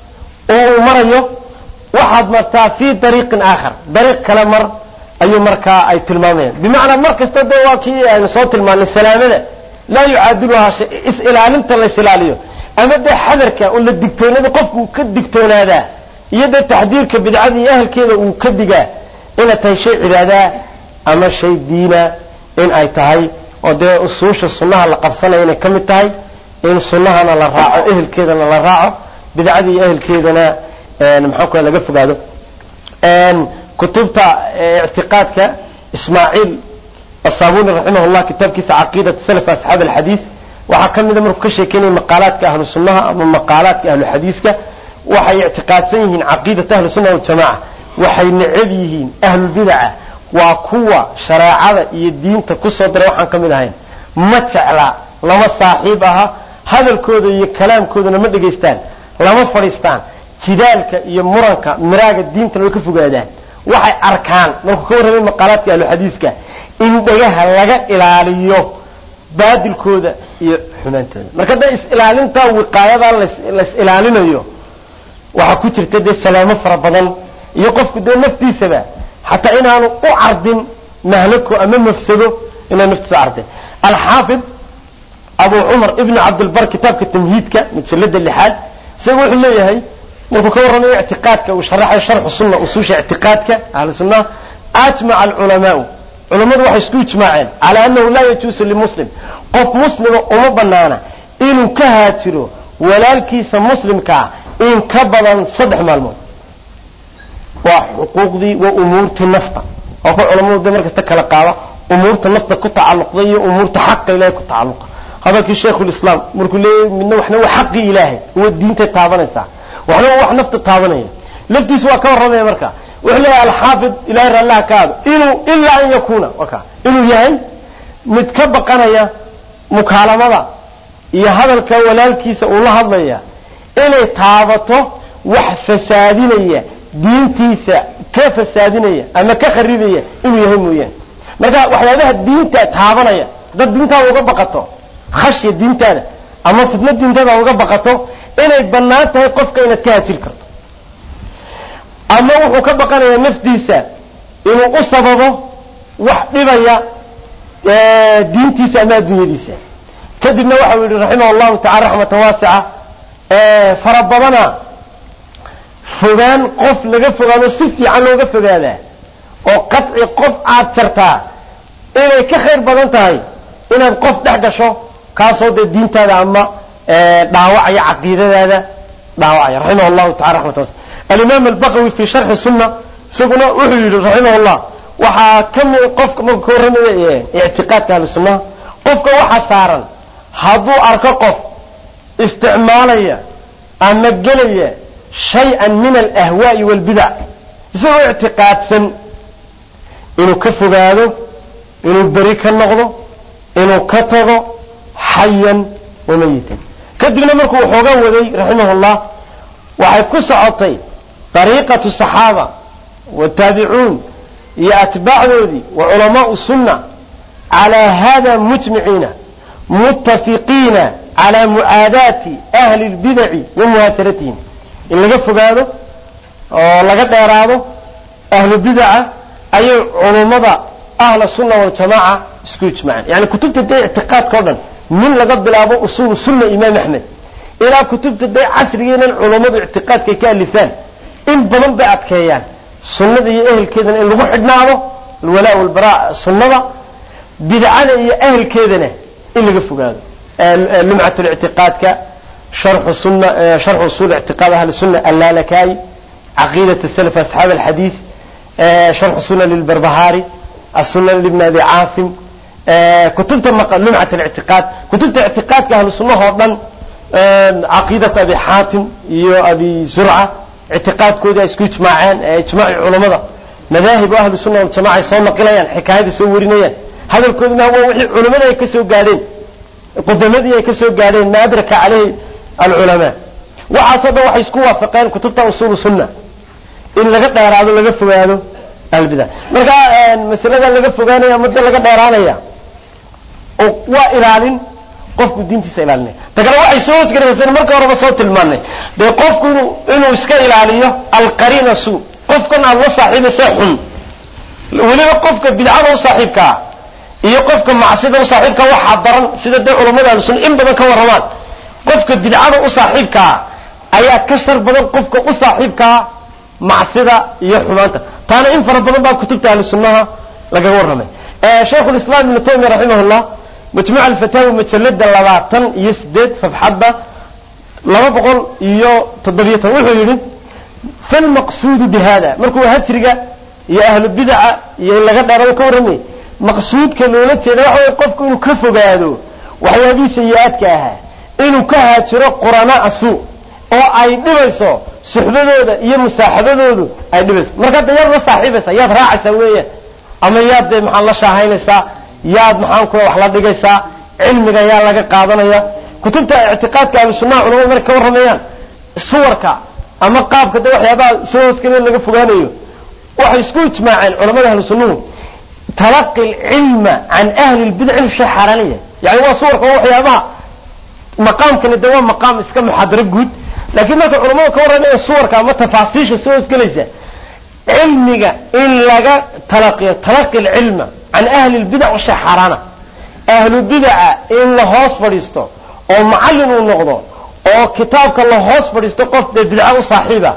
oo marayo waxaad martaa fi tariiqin aakhar tariiq kala mar ayu marka ay tilmaamayaan bimaana markasta dawaaqii ay soo tilmaanay salaamada la yu'adiluha shay is ilaalinta la ilaaliyo ama de xadarka oo la digtoonada qofku ka digtoonaada iyada taxdiirka bidcada iyo ahlkeeda uu ka digaa ila tay shay cibaada ama shay diina in ay tahay oo de usuusha sunnaha la qabsanayo inay kamid tahay in sunnahana la raaco ehelkeedana la raaco bidcada iyo ehelkeedana een maxaa ku laga fogaado een kutubta i'tiqaadka Ismaaciil الصابوني رحمه الله كتاب كيس عقيدة سلف أصحاب الحديث وحكم إذا مركز شيكيني مقالات كأهل السنة أو مقالات كأهل الحديث وحي اعتقاد سيهن عقيدة أهل السنة والجماعة وحي نعبيهن أهل البدعة وقوة شرائع الدين تقص دروحا كمدهين متعلا لما صاحبها هذا الكود كلام كود نمدقستان لما فريستان جدالك يمرنك مراق الدين تلوكفو قادان waxay arkaan markuu ka warramay maqaalaadka ahlu xadiiska in dagaha laga ilaaliyo baadilkooda iyo xumaantooda marka day is ilaalinta wiqaayada la is ilaalinayo waxa ku jirta de salaamo fara badan iyo qofku de naftiisaba hatta inaanu u ardin mahlako ama mafsado ina naftiisa ardin al-hafiz Abu Umar ibn Abd al-Bar kitabka tamhiidka mujallada lixaad isagu wuxuu leeyahay markuu ka warramay i'tiqaadka oo sharaxay sharh sunna usuusha i'tiqaadka ahlu sunna ajma' al-ulama ulamadu waxay isku ijmaaceen ala annahu la yajuusu limuslim qof muslim uma banaana inuu ka haajiro walaalkiisa muslimka in ka badan saddex maalmood waa xuquuqdii wa umuurti nafta oo ku ulamadu markasta kala qaada umuurta nafta ku tacalluqda iyo umuurta xaqqa ilaahay ku tacalluqa hadalkii sheekhu islaam markuu leeyahay midna waxna waa xaqi ilaahay oo diinta taabanaysa وحنا واحد نفط الطابنية لفتي سواء كور رمي مركا وحنا الحافظ إلى غير الله كاد إنه إلا أن يكون وكا إنه يهي متكبق أنا يا مكالمة يا هذا الكولال كيس الله هذا إنه تابطه وحفسادينية دين تيسا كيف فسادينية أما كخريبية إنه يهم وياه مركا وحنا هذا الدين تابنية ده الدين تابو قبقته خشي الدين تابه أما فتنة الدين تابو قبقته inay banaan tahay qofka inaad ka haajir karto ama wuxuu ka baqanayaa naftiisa inuu u sababo wax dhibaya ee diintiisa ama adduunyadiisa kadibna waxa uu yiri rahimahu ta'ala rahmatan wasi'a ee farabadana fogaan qof laga fogaado si fiican looga fogaada oo qadci qof aad jartaa inay ka khayr badan tahay inaad qof dhex gasho kaasoo de diintaada ama دعوة عقيدة هذا دعوة رحمه الله تعالى رحمة الله الإمام البغوي في شرح السنة سيقول أحيي رحمه الله وحكم قفك مكورن اعتقاد أهل السنة قفك وحسارا هذو أرك قف استعمالية أمجلية شيئا من الأهواء والبدع سوى اعتقاد سن إنه كفوا هذا إنه بريك النغض إنه كتغ حيا وميتا كدبنا مركو حوغان ودي رحمه الله وحي كسعطي طريقة الصحابة والتابعون يأتباع ذي وعلماء السنة على هذا مجمعين متفقين على معاداة أهل البدع ومهاترتهم اللي قفوا هذا لقد أرادوا أهل البدع أي علماء أهل السنة والجماعة سكوت معا يعني كتبت دي اعتقاد كوردن من لقد بلابو أصول السنة إمام أحمد إلى كتب تدعي عصريين العلماء باعتقاد كيكان لسان إن بلن بعد كيان السنة دي أهل كيدن اللي وحدنا له الولاء والبراء السنة بدعانا هي أهل كيدن اللي قفوا هذا لمعة الاعتقاد كشرح السنة شرح أصول اعتقاد أهل السنة اللالكاي عقيدة السلف أصحاب الحديث شرح السنة للبربهاري السنة لابن أبي عاصم كتبت لمعة الاعتقاد كتبت اعتقاد كأهل السنة هردن عقيدة أبي حاتم iyo أبي زرعة اعتقاد كودا اسكو اجماعان اجماع علماء مذاهب أهل السنة والجماعة soo نقليان حكاية soo warinayaan hadalkooduna waa wixii culimada ay ka soo gaadeen qadamadii ay ka soo gaadeen ma adraka عليه العلماء waxaasoo dhan waxay isku waafaqeen kutubta usul sunna in laga dheeraado laga fogaado albida marka masalada laga fogaanaya muddo laga dheeraanaya oo waa ilaalin qofku diintiisa ilaalinay tagala waxay soo isgaraysan marka hore soo tilmaanay de qofku inuu iska ilaaliyo alqarina su qofkan aan la saaxiibay xun waliba qofka bidcada u saaxiibka iyo qofka macsida u saaxiibka waxa daran sida de culimada sun in badan ka waramaan qofka bidcada u saaxiibka ayaa ka shar badan qofka u saaxiibka macsida iyo xumaanta taana in fara badan baa kutubta ahlu sunnaha laga waramay ee Sheikh Islam Ibn Taymiyyah rahimahullah majmu' al-fatawa mujallad labaatan iyo siddeed safxada laba boqol iyo toddoba wuxuu yiri fal maqsuud bihada markuu hajriga iyo ahlu bid'a iyo laga dharo ka waramay maqsuudka loola jeedo waxa qofku inuu ka fogaado waxyaabihi sayaadka ah inuu ka haajiro qurana asu oo ay dhibayso suxbadooda iyo musaaxabadoodu ay dhibayso marka dayar la saaxiibeysa yaad raacaysa weeyaan ama yaad maxaa la shaahaynaysaa yaad maxaan ku wax la dhigaysaa cilmiga yaa laga qaadanaya kutubta i'tiqaadka ahlu sunnah culimada markay ka waramayaan suwarka ama qaabka de waxyaabaha soo hoosgelin laga fogaanayo waxay isku ijmaaceen culimada ahlu sunnah talaqi ilma an ahli albid'ah shaharaniya yani waa suwarka waxyaabaha maqaamkan de waa maqaam iska muxaadaro guud laakiin marka culimadu ka waranayaan suwarka ama tafaasiisha soo isgalaysa cilmiga in laga talaqiyo talaqi ilma an ahli albid'ah shaharana ahli bid'ah in la hoos fadhiisto oo macallin uu noqdo oo kitaabka la hoos fadhiisto qof bid'ah u saaxiiba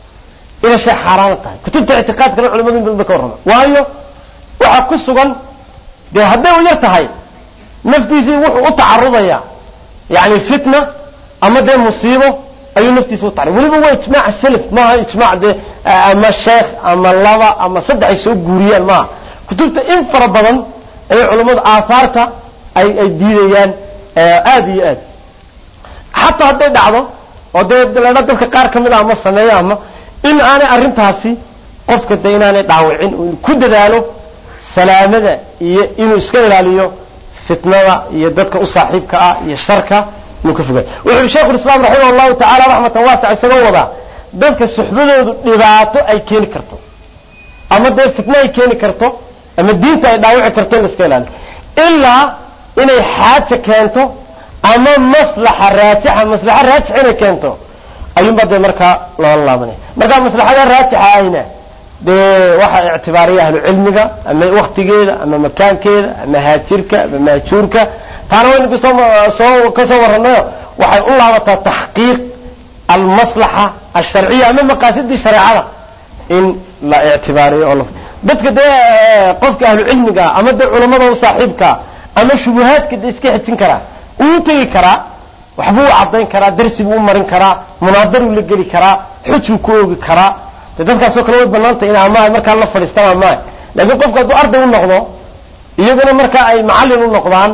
ila shaharana tahay kutubta i'tiqaadka culimadu inta ka warama waayo waxa ku sugan de haday u yartahay naftiisi wuxuu u tacarudaya يعني فتنة أما ده مصيبة أي نفتي سوى تعرف ولي هو إجماع السلف ما هي إجماع ده أما الشيخ أما اللغة أما صدع يسوق جوريان ما كتبت إن فرضاً أي علماء آثارته أي أي دينيان آدي آد حتى هذا دعوة وده لنا تلك قار كمل أما الصنايع أما إن أنا أرنتها سي قف كدينا أنا دعوين كل ذلك سلامة إنه إسكال عليه فتنة يدك أصاحبك يشركة مكفوجة والشيخ الإسلام رحمه الله تعالى رحمة واسعة سنوضع ذلك السحبة لبعته أي كين كرتو أما ده فتنة أي كين كرتو أما الدين تداوع كرتين إسكالان إلا إن حاجة كانتو أما مصلحة راجحة مصلحة راجحة كانتو أيوم بدأ مركا لا الله مني مركا مصلحة راجحة أينه ده واحد اعتباريه أهل علمك أما وقت كذا أما مكان كذا أما هاتشركة أما هاتشوركة ترى إنك صو كصور الناس واحد الله وت تحقيق المصلحة الشرعية أما مقاصد الشريعة إن لا اعتباريه الله بدك ده قفك أهل علمك أما ده علماء وصاحبك أما شبهات كده إسكي حتين كرا وتي كرا وحبوا عضين كرا درس بو مرين كرا مناظر ولقلي كرا حجو كوغ كرا dadka soo kala banaanta in ama marka la fariistana ma laakiin qofka uu arday u noqdo iyaguna marka ay macallin u noqdaan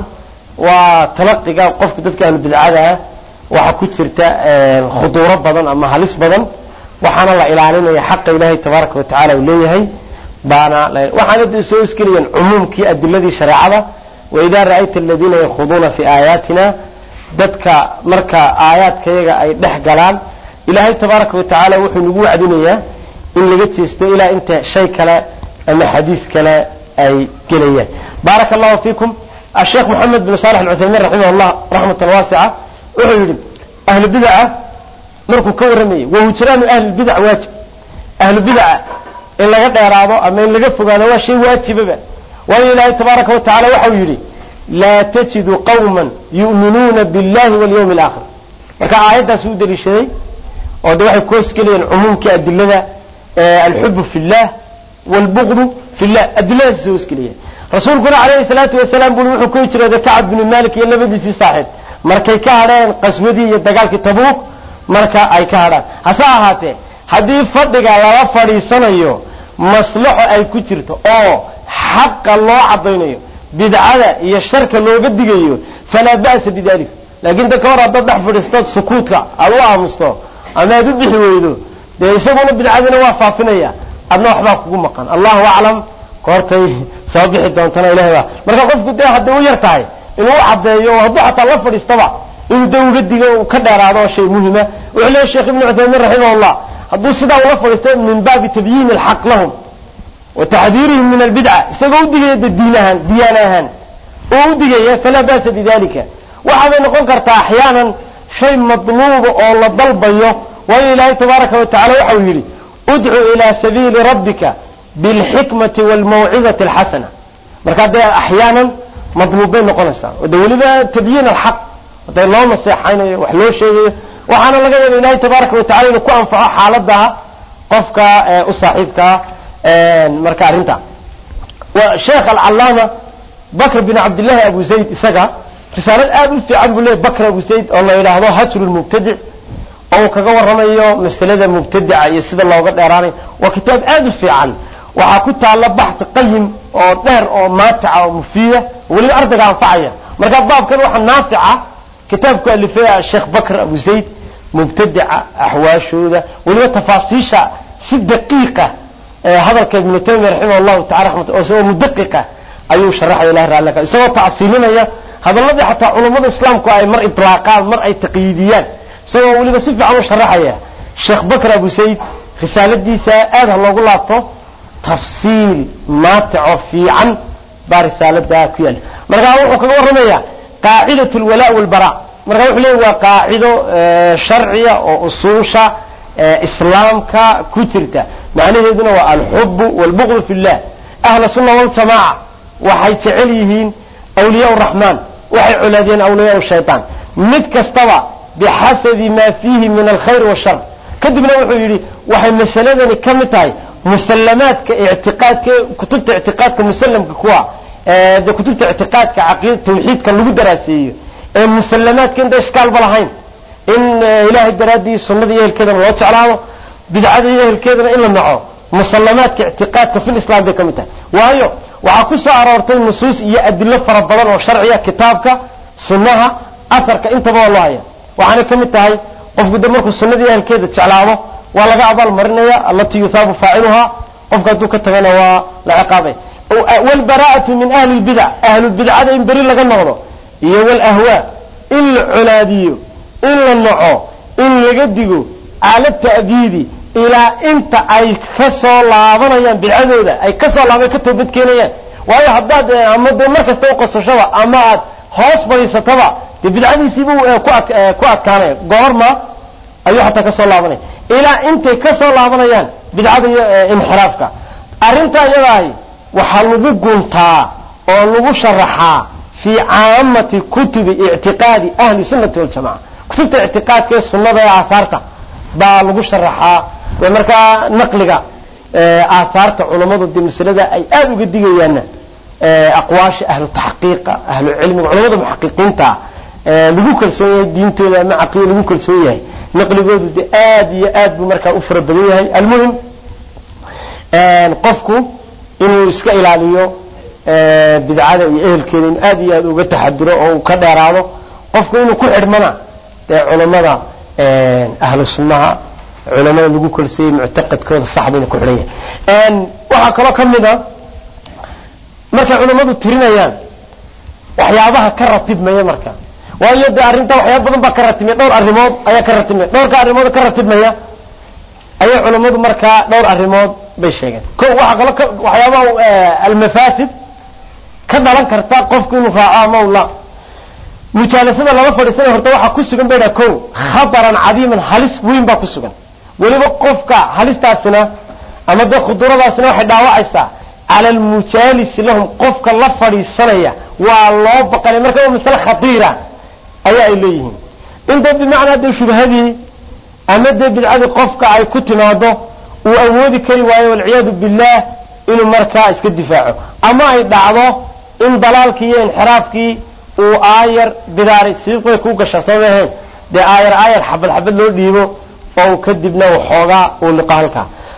waa talaqiga qofka dadka aan bidcada waxa ku jirta khuduuro badan ama halis badan waxaana la ilaalinaya xaq Ilaahay tabaaraka wa taala uu leeyahay baana waxaana soo iskiriyeen umumkii adiladii shariicada wa idha ra'ayta alladina yakhuduna fi ayatina dadka marka aayaadkayga ay dhex galaan Ilaahay tabaaraka wa taala wuxuu nagu wacdinayaa in laga jeesto ilaa inta shay kale ama xadiis kale ay galiyaan barakallahu fiikum الشيخ محمد بن صالح العثيمين رحمه الله رحمة واسعة وحيد أهل البدع مركو كورمي ووجران أهل البدع واجب أهل البدع إلا قد يرابو أما إن لقفوا قالوا هو شيء واجب بقى وإن الله تبارك وتعالى وحيد لا تجد قوما يؤمنون بالله واليوم الآخر وكا آيات سود للشيء وده واحد كويس كلين عموم كأدلة الحب في الله والبغض في الله أدلة سوس كلين رسولنا عليه الصلاة والسلام بقول حكومة هذا كعب بن مالك يلا بدي صاحب مركي كهران قسمدي يدقال كتبوك مركا أي كهران هساهاته حديث فضق على وفري سنيو maslaxo ay ku jirto oo xaqa loo cadaynayo bidcada iyo sharka looga digayo falaa ba'sa bidalik laakiin da ka hor haddaad dhex fadhiisto sukuudka aad u aamusto ama aad u bixi weydo dee isaguna bidcadina waa faafinaya adna waxbaa kugu maqan allahu aclam koortay soo bixi doontana ilahay baa marka qofku dee hadday u yar tahay inuu caddeeyo hadduu xataa la fadhiistaba inuu da uga digo uu ka dheeraado shay muhima wuxuu leeyahay sheekh ibnu cuthaymiin raximahullah hadduu sidaa ula fadhiisto min baabi tabyiin alxaq lahum wa taxdiirihim min albidca isagoo u digaya diinahan diyaanahan oo u digaya falaa ba'sa bidalika waxaabay noqon kartaa axyaanan shay madluuba oo la dalbayo waayo ilaahay tabaaraka wa tacala waxau yidhi udcu ilaa sabiili rabbika bilxikmati waalmawcidati alxasana markaa dee axyaanan madluub bay noqonaysaa de weliba tabyiin alxaq haday loo naseexaynayo wax loo sheegayo waxaana laga yaaba ilaahay tabaaraka wa tacala inuu ku anfaco xaaladaha qofka u saaxiibkaa marka arrinta sheekh alcalaama bakr bin cabdillahi abu zayd isaga risaalad aad u fiican buu leeyahy bakr abu zayd oo la yidhaahdo hajru lmubtadic oo uu kaga warramayo masalada mubtadica iyo sida looga dheeraanayo waa kitaab aad u fiican waxaa ku taalla baxi qayim oo dheer oo maatica oo mufiida weliba ardayga anfacaya marka baabkan waxa naafica kitaabku alifay sheekh bakr abu zayd mubtadica ahwaashooda weliba tafaasiisha si daqiiqa hadalka ibn taymiyyah rahimahullah ta'ala rahmatu oo mudaqiqa ayuu sharaxay ilaahay raalaka isagoo tacsiilinaya hadalladii xataa culimada islaamku ay mar ibraaqaan mar ay taqyiidiyaan isagoo weliba si fiican u sharaxaya sheekh bakr abu zayd risaaladiisa aad loogu laabto tafsiil maatico fiican baa risaalada ku yaal marka wuxuu kaga warramaya qaacidatu alwalaa walbara marka wuxuu leeyahay waa qaacido sharciya oo usuusha islaamka ku jirta macnaheeduna waa alxub walbughd fillah ahla sunna wal jamaa waxay jecel yihiin awliyaa arrahman waxay culaadeen awliyaa shaytaan mid kastaba bixasabi ma fihi min alkhayr washar kadibna wuxuu yidhi waxay masaladani ka mid tahay musallamaadka i'tiqaadka kutubta i'tiqaadka musallamka kuwa ee kutubta i'tiqaadka aqeed tawxiidka lagu daraaseeyo ee musallamaadka inta iskaal balahayn in ilaahay daraadii sunnada iyo ehelkeeda loo jeclaado bidcada iyo ehelkeeda in la naco musallamaadka i'tiqaadka fil islaam bay ka mid tahay waayo waxa ku soo aroortay nusuus iyo adillo fara badan oo sharciya kitaabka sunnaha asarka intaba loo haya waxaana ka mid tahay qofku de markuu sunnada iyo ehelkeeda jeclaado waa laga abaal marinaya allati yuthabu fa'iluha qofka haduu ka tagana waa la ciqaabay wal bara'atu min ahli albid'a ahli albid'ada in bari laga noqdo iyo wal ahwa in culaadiyo in la naco in laga digo ala ta'diidi ila inta ay ka soo laabanayaan bid'adooda ay ka soo laabay ka toobad keenayaan waayo haddaad ama de markasta u qasashada ama aad hoos fadhiisataba de bid'adiisiibu ku adkaanaya goorma ayuu xataa ka soo laabanaya ilaa intay ka soo laabanayaan bidcada iyo inxiraafka arrinta iyadaay waxa lagu guntaa oo lagu sharaxaa fi caamati kutubi i'tiqaadi ahli sunnati wal jamaa kutubta i'tiqaadka sunnada ee aasaarta baa lagu sharaxaa marka naqliga aasaarta culimadu di masalada ay aad uga digayaan aqwaash ahlu tahqiiqa ahlu cilmi culimada muhaqqiqiinta lagu kalsoon yahay diintooda ama aqoon lagu kalsoon yahay naqligoodu de aad iyo aad buu markaa u fara badan yahay almuhim qofku inuu iska ilaaliyo bidcada iyo ehelkeeda in aad iyo aad uga taxadiro oo ka dheeraado qofku inuu ku xidhmana ee culimada ahlu sunnaha culimada lagu kalsoon yahay mu'taqadkooda saxda ku xidhan yahay waxa kale kamida marka culimadu tirinayaan waxyaabaha ka ratibmaya marka waayo de arrinta waxyaabo badan baa ka ratibmay dhowr arrimood ayaa ka ratibmay dhowr ka arrimood ka ratibmaya ayaa culimadu marka dhowr arrimood bay sheegeen ko waxa kale waxyaabaha al-mafasid ka dhalan karta qofku inuu raaco mawla mujaalasada laba fadhiisana horta waxa ku sugan bayda ko khataran cadiiman halis weyn baa ku sugan waliba qofka halistaasina ama de khuduradaasina waxay dhaawacaysaa على المجالس لهم قفك الله فريسانيا والله بقى marka waa mas'ala khatiira ayaa ilayeen inta bimacna de shubhadii ama de bidcada qofka ay ku timaado uu awoodi kari waayo wal iyad billah inuu marka iska difaaco ama ay dhacdo in dalaalkii iyo inxiraafkii uu aayar bidaari sidoo ku gashasadeen de aayar aayar xabad xabad loo dhiibo oo kadibna waxooga uu liqaalka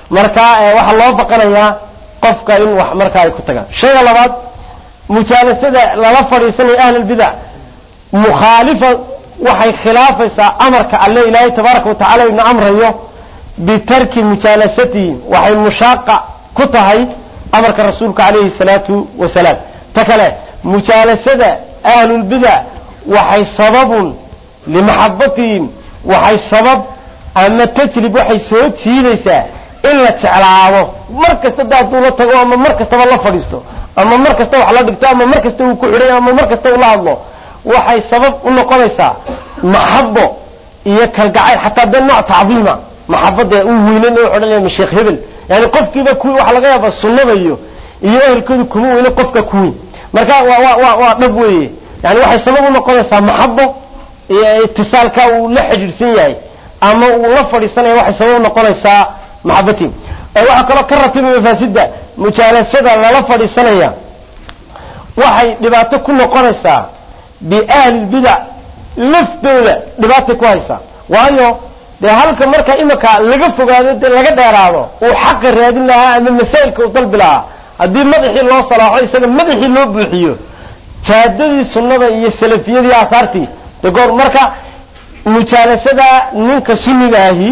marka waxa loo baqanayaa qofka in wax marka ay ku tagaan shayga labaad mujaalasada lala fariisanayo ahli bid'a mukhalifa waxay khilaafaysaa amarka alle ilaahay tabaaraka wa tacaala inuu amrayo bitarki mujalasati waxay mushaaqa ku tahay amarka rasuulka calayhi salaatu wasalaam takale mujalasada ahli bid'a waxay sababun limahabbatihim waxay sabab ama tajrib waxay soo jiidaysaa in la jeclaado markasta daaduu la tago ama markasta la fadhiisto ama markasta wax la dhigto ama markasta uu ku xiray ama markasta uu la hadlo waxay sabab u noqonaysaa mahabbo iyo kalgacayl xataa dad nooc tacdiima mahabbada uu weyneen oo xodhanaya sheekh hebel yani qofkiiba ku wax laga yaabo sunnada iyo iyo ehelkoodu kuma weyne qofka ku weyn marka waa waa waa dhab weeye yani waxay sabab u noqonaysaa mahabbo iyo ittisaalka uu la xiriirsan yahay ama uu la fadhiisanayo waxay sabab u noqonaysaa mahabbati waxa kale ka ratibay mafaasida mujaalasada lala fadhiisanaya waxay dhibaato ku noqonaysaa bi ahli bid'a laftooda dhibaato ku haysa waayo de halka marka imaka laga fogaado de laga dheeraado uu xaq raadin lahaa ama masaa'ilka uu dalbi lahaa hadii madaxii loo salaaxo isaga madaxii loo buuxiyo jaadadii sunnada iyo salafiyadii aasaartii de goor marka mujaalasada ninka sunniga ahi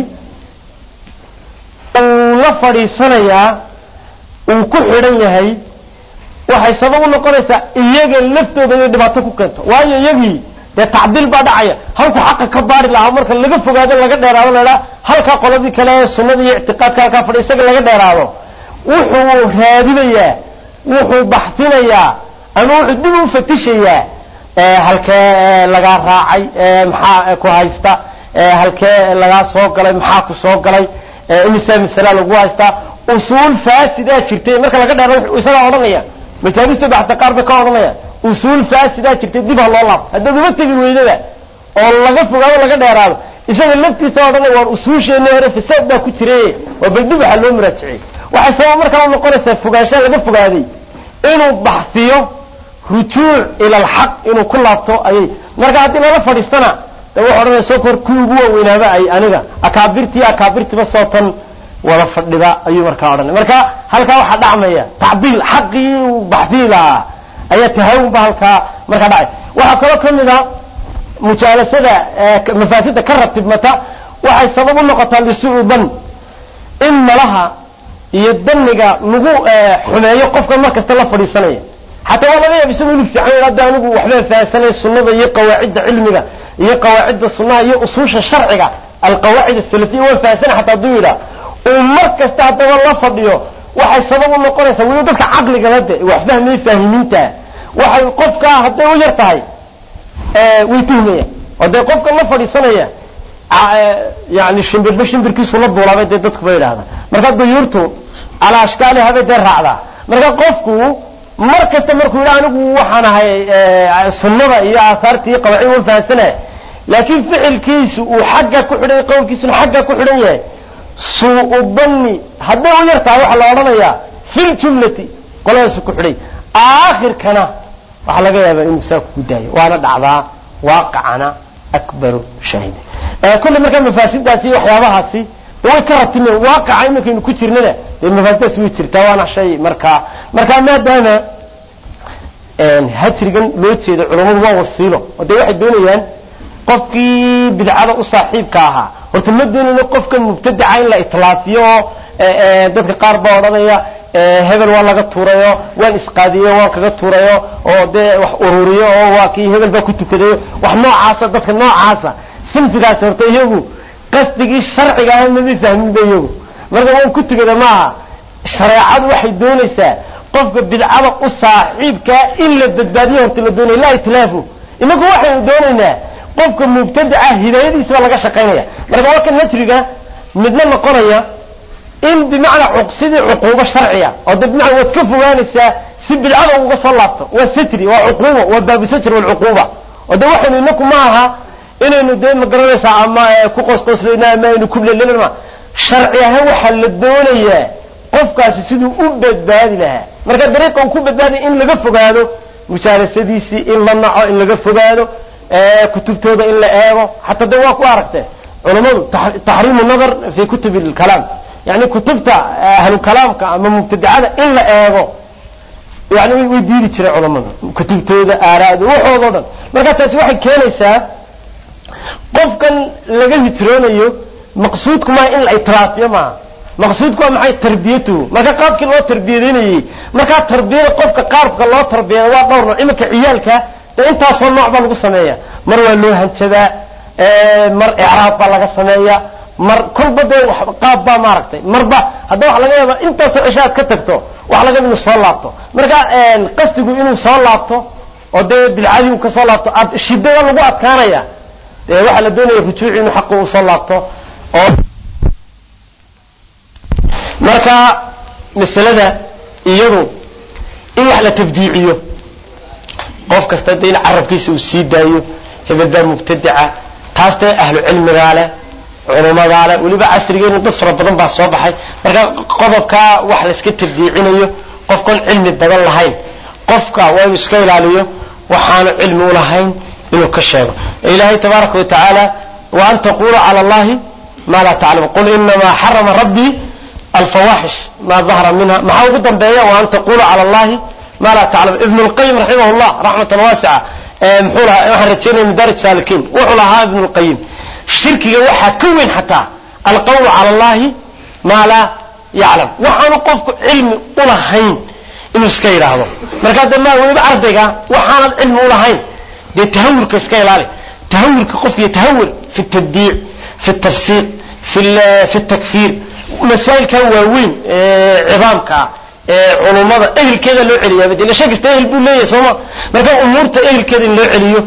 uu la fadhiisanayaa uu ku xidhan yahay waxay sabab u noqonaysaa iyaga laftooda inay dhibaato ku keento waayo iyagii dee tacdiil baa dhacaya halku xaqa ka baari lahaa marka laga fogaado laga dheeraado lahaa halkaa qoladii kale ee sunnada iyo ictiqaadka halkaa fadhi isaga laga dheeraado wuxuu raadinayaa wuxuu baxsinayaa ama wuxuu dib u fatishayaa halkee laga raacay maxaa ku haysta halkee laga soo galay maxaa ku soo galay imisaa masala lagu haysta usuul faasida jirtay marka laga dheeraado isaga odhanaya majaalista baxta qaar ba ka odhanaya usuul faasida jirtay dib ha loo laabto haddii uga tagi weydada oo laga fogaado laga dheeraado isaga laftiisa odhanaya waa usuusheena hore fasaad baa ku jiray oo bal dib waxa loo muraajicay waxay sabab markaa u noqonaysaa fogaansho laga fogaaday inuu baxsiyo rujuuc ila alxaq inuu ku laabto ayay marka haddii lala fadhiistana wuxuu odhanaya soo kor kuwii ugu waaweynaaba ay aniga akaabirtii akaabirtiba sootan wada fadhida ayuu markaa odhanay marka halkaa waxaa dhacmaya tacdiil xaqii uu baxsii lahaa ayaa tahawun ba halkaa markaa dhacay waxaa kaloo ka mid a mujaalasada mafaasida ka ratibmata waxay sabab u noqotaa lisuu dan in malaha iyo daniga lagu xumeeyo qofka markasta la fadhiisanaya حتى والله ما يبي يسوي في عين هذا أنا وحده فاسنة السنة هي قواعد علمية هي قواعد السنة هي أصول الشرعية القواعد الثلاثية والفاسنة حتى ضيرة ومركز تحت والله فضيه وحي سبب النقطة يسوي ذلك عقل جلده وحده ما يفهمينته وحي قفك حتى ويرتاي اه ويتهمه وده قفك الله فضي سنة يعني الشمبر بشمبر كيس ولا ولا بده تدك بير هذا مركز ضيرته على أشكال هذا درع هذا مركز قفكو markasta markuu yiraahdo anigu waxaan ahay sunnada iyo aasaartii qawaacid faasana laakiin ficilkiisu uu xagga ku xidhay qowlkiisu xagga ku xidhan yahay suu banni hadda uu yartaa waxa la oranayaa fil jumlati qolaas ku xidhay aakhirkana waxa laga yaabaa inuu saak ku daayo waana dhacdaa waaqicana akbaru shahid ee kullu marka mafaasidaasi waxyaabahaasi way ka ratibeen waaqica inuu ku jirnada ee mafaasidaasi way jirtaa waana shay marka marka maadaama een hajrigan loo jeedo culimadu waa wasiilo waday waxay doonayaan qofkii bidcada u saaxiibka ahaa horta ma doonayno qofka mubtadaca in la itlaafiyo ee dadka qaar baa odhanaya hebel waa laga tuurayo waan isqaadiyo waan kaga tuurayo oo de wax ururiyo oo waa kii hebel ba ku tukadayo wax noocaas dadka noocaas sinfigaas horta iyagu qasdigii sharciga ah ma fahmin bayagu marka waan ku tukada ma shariicadu waxay doonaysaa qofka bidcada u saaxiibka in la badbaadiyo horta la doonay la itlaafu inagu waxay doonaynaa qofka mubtadaca hidaayadiisa laga shaqeynaya marka waa kan hajriga midna noqonaya in bimacna uqsidi uquba sharciya oo bimacna wad ka fogaanaysa si bidcada uga soo laabto waa sitri waa uquba waa bab sitri wal uquba oo de waxay inagu maaha inaynu deema garanaysa ama ku qosqosleena ama inuu ku leelana sharciyaha waxa la doonayaa qofkaasi sidoo u badbaadi lahaa marka dariiqa uu ku badbaadi in laga fogaado mujaalasadiisi in la naco in laga fogaado ee kutubtooda in la eego hatta de waa ku aragtay culimadu tahriim an-nazar fi kutub al-kalam يعني كتبت أهل الكلام كأما مبتدعات إلا إيغو يعني ويديري تشري علماء كتبت هذا آراد وحوضا مركا تاسي واحد كينيسا قف كان لغا يترونيو مقصودكم ما إن الإطراف يما مقصودكم معي تربيته مركا قابك الله تربيتيني مركا تربيه قفك قابك الله تربيه waa dhowr nooc imika ciyaalka inta soo nooc baa lagu sameeyaa mar waa loo hanjada ee mar i'raab baa laga sameeyaa mar kulbada wax qaab baa maaragtay marba haddii wax laga yaabo inta soo ishaad ka tagto wax laga inuu soo laabto marka een qastigu inuu soo laabto oo dee bilcaadi uu ka soo laabto aad shidada lagu adkaanaya ee waxa la doonayo rujuuc inuu xaq uu soo laabto oo marka misalada iyadu in wax la tabdiiciyo qof kasta in carabkiisa uu sii daayo hebada mubtadica taastay ahlu cilmiga leh culimada leh waliba casrigeena dad fara badan baa soo baxay marka qodobka wax la iska tabdiicinayo qofkan cilmi badan lahayn qofka waa inuu iska ilaaliyo waxaan cilmi u lahayn inuu ka sheego ilaahay tabaaraka wa taala wa an taqulu ala allahi ma la ta'lamu qul inma harrama rabbi الفواحش ما ظهر منها ما هو قدام بيا وأن تقول على الله ما لا تعلم. ابن القيم رحمه الله رحمة واسعة محولها وحرتين من دارج سالكين وحولها ابن القيم الشرك وحا كون حتى القول على الله ما لا يعلم وحانا قفك علم أولهين إنه سكير هذا مركز ما هو يبقى عرضك وحانا علم أولهين دي تهور كسكير عليه تهور كقف يتهور في التبديع في التفسير في في التكفير مسائل كان واوين عظامك علماء اهل كذا لو عليا بدي لا شك استاهل بو ليه سوما marka umurta ehelkeeda in loo celiyo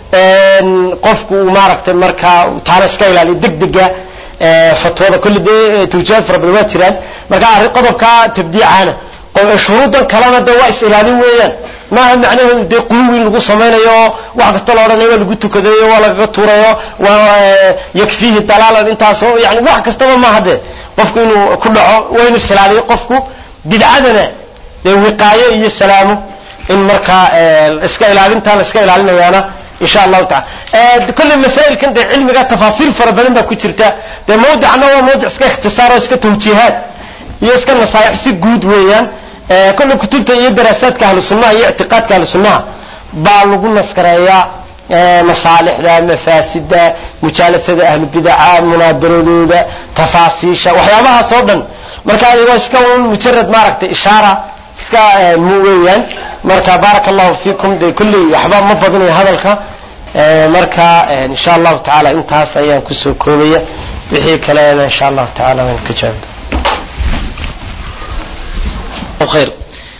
een qofku maaragtay marka taariiska ilaali degdega ee fatwada kulli de tujaad farabada jiraan marka arrin qodobka tabdiicana oo shuruudan kalena de waa is ilaalin weeyaan ma macnaheedu de quluwi lagu sameeyo wax kasta loo dhanayo lagu tukadayo waa laga tuurayo waa yakfihi dalalan intaas oo yani wax kasta ma hade qofku inuu ku dhaco waa inuu salaadiyo qofku bidcadana de wiqaayo iyo salaamo in marka iska ilaalinta la iska ilaalinayaana insha Allah ta'ala ee kulli masaa'il kan de cilmiga tafaasiil fara badan ba ku jirta de mawduucna waa mawduuc iska ikhtisaar oo iska tawjiihaad iyo iska nasaaix si guud weeyaan ee kulli kutubta iyo daraasaadka ahlu sunnah iyo i'tiqaadka ahlu sunnah baa lagu naskareeyaa masaalixda mafaasida mujaalasada ahlu bid'ah munaadarooda tafaasiisha waxyaabaha soo dhan marka ay waa iska mujarrad maaragtay ishaara iska muweeyaan marka barakallahu fiikum de kulli waxba ma badanayo hadalka marka insha Allah ta'ala intaas ayaan ku soo koobaya wixii kale insha Allah ta'ala waan ka jawaabto خير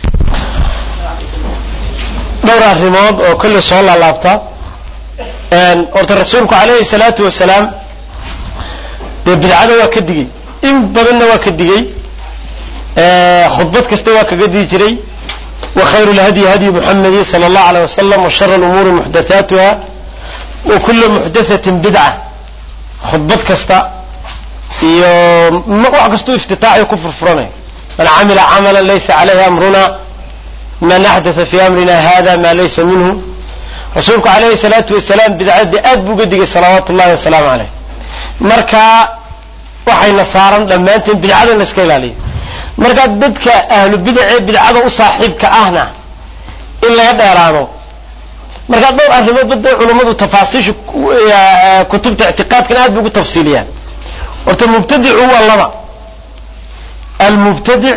دور الرماد وكل صلى الله لابتا ان ورت رسولك عليه الصلاه والسلام بالعاده وكدغي ان بدلنا وكدغي خطبه كسته وكغدي جري وخير الهدي هدي محمد صلى الله عليه وسلم وشر الامور محدثاتها وكل محدثه بدعه خطبه كسته يوم ما كسته افتتاح كفر فرنه من عمل عملا ليس عليه أمرنا من أحدث في أمرنا هذا ما ليس منه رسولك عليه الصلاة والسلام بدعاد أدبو قدق صلوات الله والسلام عليه مركا وحي نصارا لما أنت بدعاد نسكيل عليه مركا بدك أهل بدع بدعاد أصاحبك أهنا إلا يديرانو مركا دور أهل بدع علماء وتفاصيش كتب اعتقاد كان أدبو تفصيليا وانت مبتدع هو الله المبتدع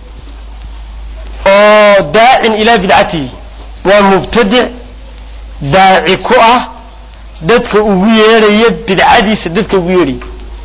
داع إلى بدعته والمبتدع داعي كؤة ددك ويري بدعتي سددك ويري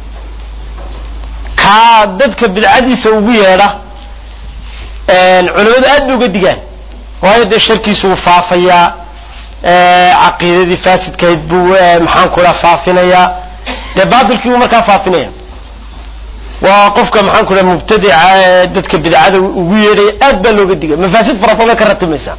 كا ددك بدعتي سويرة العلماء أدوا قدقان وهذا الشركي سوفافيا عقيدة فاسد كيدبو محان كلا فافنيا ده باب الكيوم كان فافنيا وقفك محان كله مبتدع ددك بدعاده ugu yeeray aad baa looga digay mafaasid farqada ka ratmaysa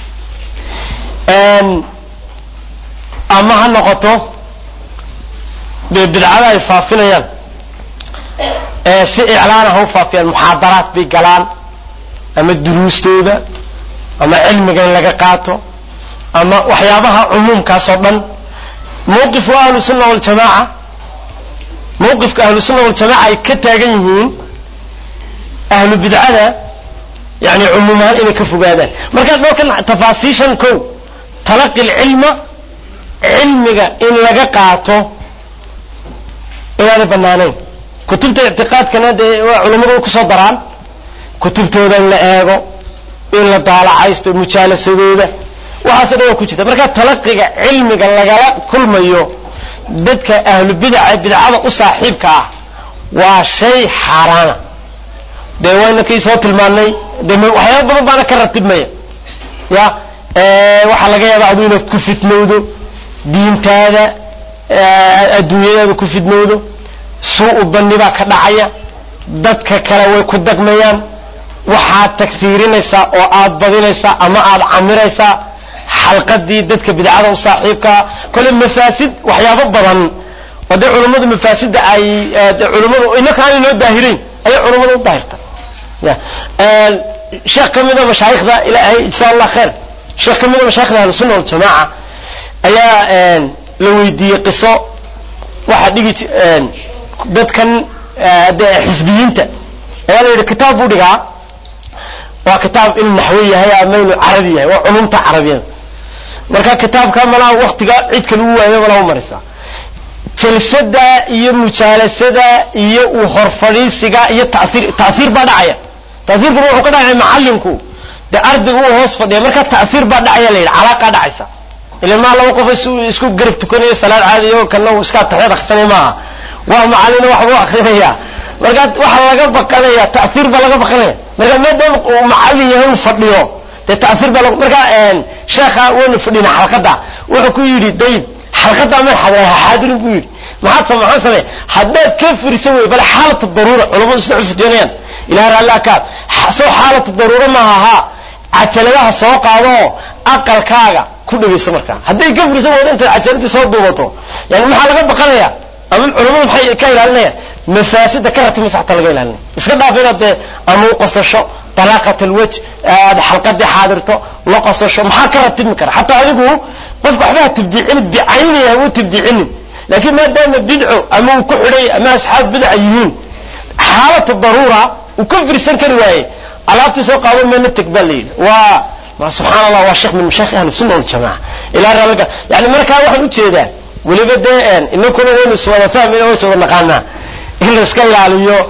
een ama ha noqoto bidcada ay faafinayaan ee si iclaan ah u faafiyaan muhaadaraat bi galaan ama duruustooda ama cilmiga in laga qaato ama waxyaabaha umumkaas oo dhan mowqif ahlus sunnah wal jamaa موقف أهل السنة والجماعة كتاجنهم ahlu bid'ada yani umuuman inay ka fogaadaan marka markan tafaasiishan ko talaqi ilma ilmiga in laga qaato inaad banaaneen kutubta i'tiqaadkana ee culimadu ku soo daraan kutubtooda la eego in la daalacaysto mujaalasadooda waxa sidoo ku jirta marka talaqiga cilmiga lagala kulmayo dadka ahlu bid'a bid'ada u saaxiibka ah waa shay xaraana deewayna kii soo tilmaanay deeman waxyaabo badan baan ka ratibmay ya ee waxa laga yaabaa aduu inaad ku fitnowdo diintaada adduunyada ku fitnowdo suu bandiba ka dhacaya dadka kale way ku dagmayaan waxa tagfiirinaysa oo aad badinaysa ama aad camiraysa xalqadii dadka bidcada u saaxiibka kale mafaasid waxyaabo badan wada culimadu mafaasida ay culimadu inaka aan loo daahirin ay culimadu u daahirta ya ee sheekh kamida mashaayikhda ilaahay insha Allah khair sheekh kamida mashaayikhda ahlu sunna wal jamaa ayaa la weydiiyay qiso waxa dhigi dadkan xisbiyiinta ayaa la yiri kitaab u dhigaa waa kitaab in naxwi yahay ama in carabi yahay waa culumta carabiyada marka kitaabka malaa waqtiga cid kale uu waayo wala marisa jalsada iyo mujaalasada iyo u horfadhiisiga iyo taasiir taasiir baa dhacaya taasiirku wuxuu ka dhacay macallinku de ardaygu uu hoos fadhiyo marka taasiir baa dhacaya leeyahay calaaqa dhacaysa ilaa ma laba qof isku garab tukanayo salaad caadi oo kana uu iska taxiyad akhsanay ma waa macallin wax uu akhrinaya marka waxa laga baqanaya taasiir baa laga baqanaya marka maadaama uu macallin yahay fadhiyo de taasiir baa marka een sheekha uu fadhina xalqada wuxuu ku yiri dayib xalqada ma xaadirin ku yiri maxaa samaxan samee haddaad ka firiso way bal xaalad daruura culimadu isku fidinayaan ilaa Allah ka soo xaalad daruura ma aha ajaladaha soo qaado aqalkaaga ku dhigayso marka hadday ka firiso way inta ajalada soo duubato yani maxaa laga baqanaya ama culimadu waxay ka ilaalinayaan mafaasida ka ratimi saxta laga ilaalinay iska dhaafayna ama qosasho طلاقة الوجه حلقة حاضرته لقصة شو محا كرت مكر حتى أقول قفك حبها تبديعين بعينه هو تبديعين لكن ما دام بدعوا أما كحري أما أصحاب بدعيين حالة الضرورة وكفر سنك رواية على تسوق أول ما نتقبلين و سبحان الله والشيخ من مشايخ أهل السنة والجماعة إلى ربك يعني مركا واحد وتشيدا ولي بدأن إنه كنا وين سوى فاهمين أو سوى نقالنا إلا سكيل عليه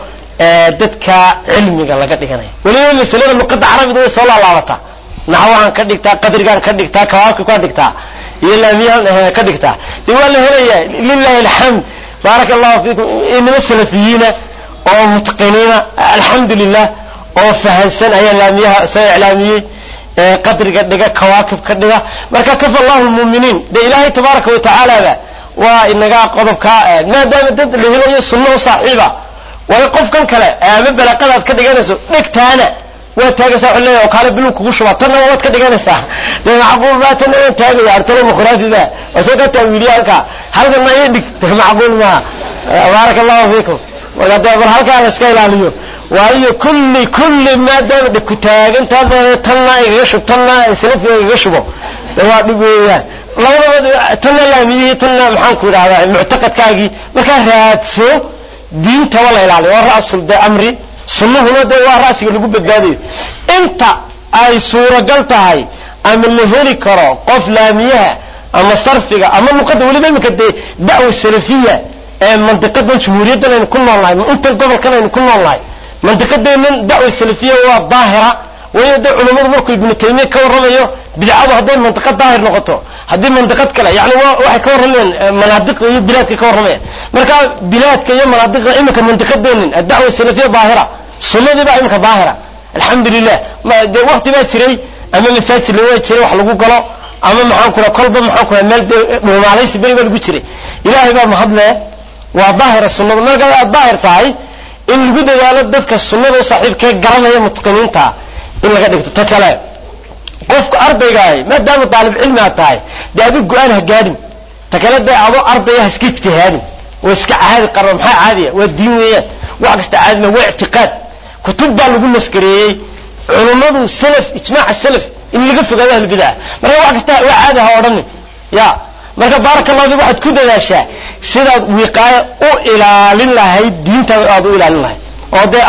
dadka cilmiga laga dhiganay waliba misalada luqada carabiga way soo laalaabataa naxwaan ka dhigtaa qadrigan ka dhigtaa kawaabka ka dhigtaa iyo laamiyan ka dhigtaa diwaan la helaya lillahi alhamd barakallahu fiikum inna salafiyina oo mutaqinina alhamdulillah oo fahansan ay laamiyaha soo iclaamiyay qadriga dhiga kawaakib ka dhiga marka kafa Allahu almu'minin de ilaahi tabaaraka wa ta'ala waa inaga qodobka maadaama dad la helayo sunno saaxiiba ويقف كان كلا أما بلاقات كدجانسو نكتانا وتاجسا حليه وقال بلو كوشوا تنا وقت كدجانسا لأن عقول ما تنا تاجي أرتله مخرافي ذا وسوق التأويلية هذا ما يدك معقول ما بارك الله فيكم وقد يقول هلك على سكيل عليه وهي كل كل ما دام بكتاج أنت تنا يشوف تنا سلف يشوفه هو بيقول لا تنا لا مية تنا محنكور هذا المعتقد كاجي ما كان راتسو دين تولى العلي والرأس ده أمري سنة هنا ده والرأس اللي جوب الجديد أنت أي صورة قلتها هاي أم اللي هني كرا قف لامية أما صرفها أما مقدم ولا بيمك ده دعوة السلفية منطقة من شمولية ده نكون الله أنت القبل كنا نكون الله منطقة ده من دعوة السلفية والظاهرة ويدعو علماء مركو ابن تيمية كورميه بدعوة هذه منطقة ظاهر نقطه هذه منطقة كلا يعني واحد كورمين مناطق بلاد كورميه مركا بلاد كي مناطق إما كمنطقة دين الدعوة السلفية ظاهرة السنة دي بقى إما ظاهرة الحمد لله ما وقت ما تري أما مساجد اللي هو تري وحلقوا قلا أما محاكنا قلبا محاكنا مال ما عليه سبيل ما بيجري إلهي بقى محضله وظاهر السنة مركا الظاهر فاي إن الجودة يالد دفك السنة وصاحب كي قرنا هي متقنين تا إن لقد تتكلم قفك أرضي جاي ما دام طالب علم هتاي ده أبيك جوانها جادم تكلم ده أبو أرضي هسكت كهاني وسكع هذه قرر محا عادية والدينيات وعكس تعادنا واعتقاد كتب بالغون مسكري علماء السلف إجماع السلف اللي قف هذا البدع مرة وعكس تعادها ورني يا مرة بارك الله في واحد كده لا شيء سيدا وقاية أو إلى لله هاي الدين تبعضوا إلى لله وده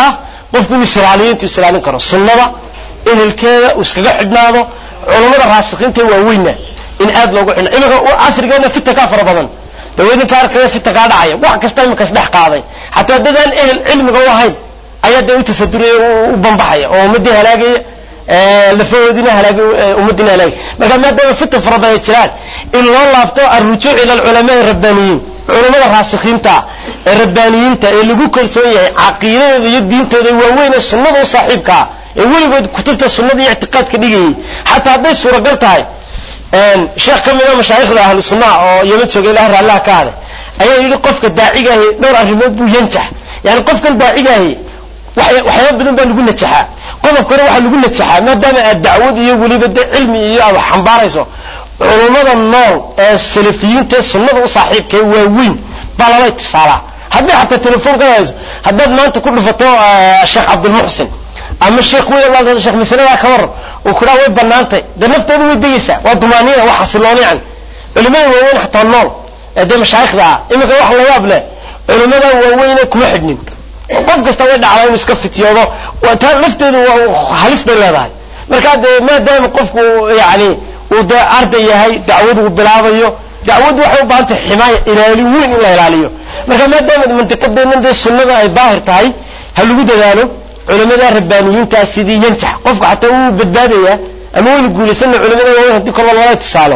qofku misraaliyiintu islaamin karo sunnada ehelkeeda iskaga xidhnaado culimada raasiqiinta waa weyna in aad loogu xidhno iyaga casrigeena fitta ka fara badan dawladin ka arkay fitta ka dhacay wax kasta imika isdhex qaaday hatta dadaan ehel cilmiga u ahayn ayaa day u tasaduray u banbaxaya oo ummadii halaagay ee lafoodina halaagay ummadina halaagay marka maadaama fitta fara badan jiraan in loo laabto arrujuuc ila ulama rabbaniyin culimada raasiqiinta ee rabbaniyiinta ee lagu kalsoon yahay aqeedada iyo diintooda waaweyn ee sunnada u saaxiibka ee weligood kutubta sunnada iyo i'tiqaadka dhigay hatta haday suuragal tahay een sheekh kamida mashaayixda ahli sunnah oo yemen joogay ilaahay Allah ka hada ayaa yiri qofka daaciga ah dhowr arrimood buu yanjax yani qofkan daaciga ah waxyaabo badan baa lagu najaxaa qodobka hore waxa lagu najaxaa maadaama aad dacwad iyo waliba cilmi iyo aad xambaarayso culimada nool ee salafiyiinta sunnada u saaxiibka ee waaweyn baa la itisala haddii hatta telefoonka hayso haddaad maanta ku dhufato sheekh Abdul Muhsin ama sheekh weeyaan sheekh misalada ka war oo kula way banaantay danafteedu way degaysaa waa dumaaniina wax xasilooni aan culimada waaweyn hatta nool ee mashaayixda imika wax la yaab leh culimada waaweyn kuma xidhnin qof kasta way dhacday inuu iska fitiyoodo waa taa lafteedu waa halis bay leedahay marka maadaama qofku yaani uu da arday yahay dacwadu uu bilaabayo dacwadu waxay u baahan tahay ximaaya ilaali weyn in la ilaaliyo marka maadaama mantiqadeena sunnada ay baahir tahay ha lagu dadaalo culimada rabbaniyiinta sidii yantax qofku hatta uu badbaadaya ama uu guulaysan culimada waa hadii kor loo tisaalo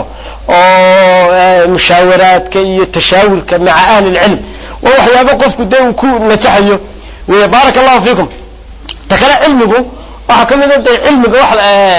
oo mushawaraadka iyo tashaawurka maca ahli ilm waa waxyaabo qofku day ku najaxayo wa barakallahu fiikum takala ilmigu waxa kamida ilmiga wax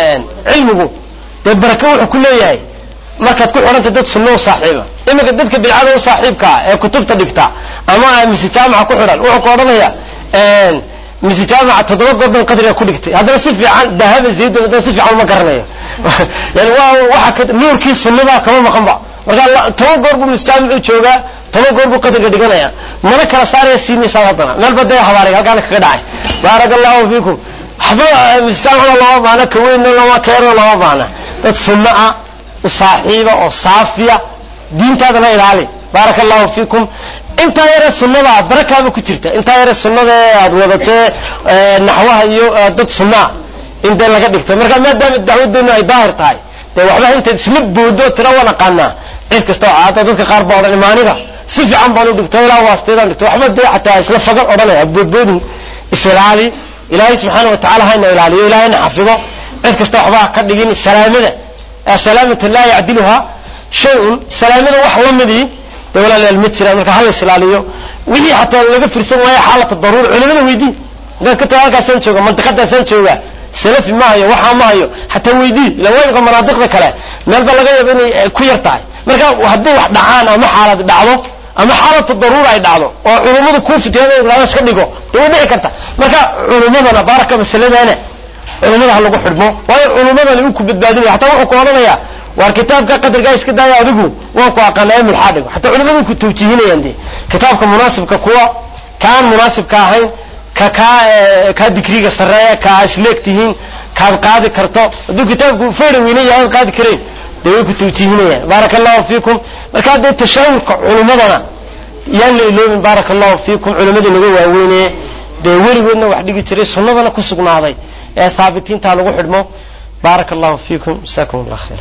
ilmigu dad barako wuxuu ku leeyahay markaad ku xoranta dad sunno saaxiiba imika dadka bidcada u saaxiibka ee kutubta dhigta ama mise jaamaca ku xiran wuxuu ku oranayaa een mise jaamaca toddoba goordan qadriga ku dhigtay hadana si fiican dahaba zeedo hadana si fiican ma garanayo yani waa waxa ka nuurkii sunnada kama maqan ba marka toban goor buu mise jaamacu joogaa toban goor buu qadriga dhiganaya mana kala saaraya siinaysa hadana meel baday habaariga halkaan kaga dhacay barakallahu fiikum xaba mise jaamaca loo baana ka weyn loo keeno loo baana dad sunna صاحبه او صافيه دينتادنا ilaali barakallahu fiikum inta yara sunnada barakaaba ku jirta inta yara sunnada aad wadatay naxwaha iyo dad sunna inta laga dhigto marka maadaama dacwaduna ay baahir tahay de waxba inta isma boodo tira wana qana cid kasta oo aad dadka qaar baa iimaaniga si fiican baa u dhigto ilaa waasteedan dhigto waxba de xataa isla fagal oranaya boodboodin israali ilaahay subhanahu wa ta'ala hayna ilaaliyo ilaahay xafido cid kasta waxba ka dhigin salaamada سلامة لا يعدلها شيء سلامة واحد لمدي ولا المتر أنا كهذا سلاليو ودي حتى لو في سنة وهي حالة الضرورة علمنا ويدي قال كنت هذا سنتشوجا منطقة سنتشوجا سلف ما هي وحى ما هي حتى ويدي لو يبغى مناطق ذكرى نلقى لقى بني كويرتاي مركا وهدي واحد دعانا ما حالة دعوة أما حالة الضرورة يدعوه وعلمنا كوفي هذا لا يشكله تقول لي كرتا مركا علمنا بارك بالسلامة أنا علمada lagu xidhmo way culumada lagu ku badbaadinayo hatta wuxuu ku oranaya war kitaabka qadarka iska daaya adigu waa ku aqaanay mid xadig hatta culumadu ku tawjiihinayaan kitaabka munaasibka kuwa kaan munaasibka ahayn ka ka ka digriga sareeya ka isleegtihiin ka qaadi karto haduu kitaabku feerin weynaa qaadi kareen day ku tawjiihinayaan barakallahu fiikum marka dad tashawurka culumadana yaan leeyahay barakallahu fiikum culumada lagu waaweynee day weligoodna wax dhigi jiray sunnadana ku sugnaaday ee ثابتينta lagu xidhmo barakallahu fiikum jazakum allah khair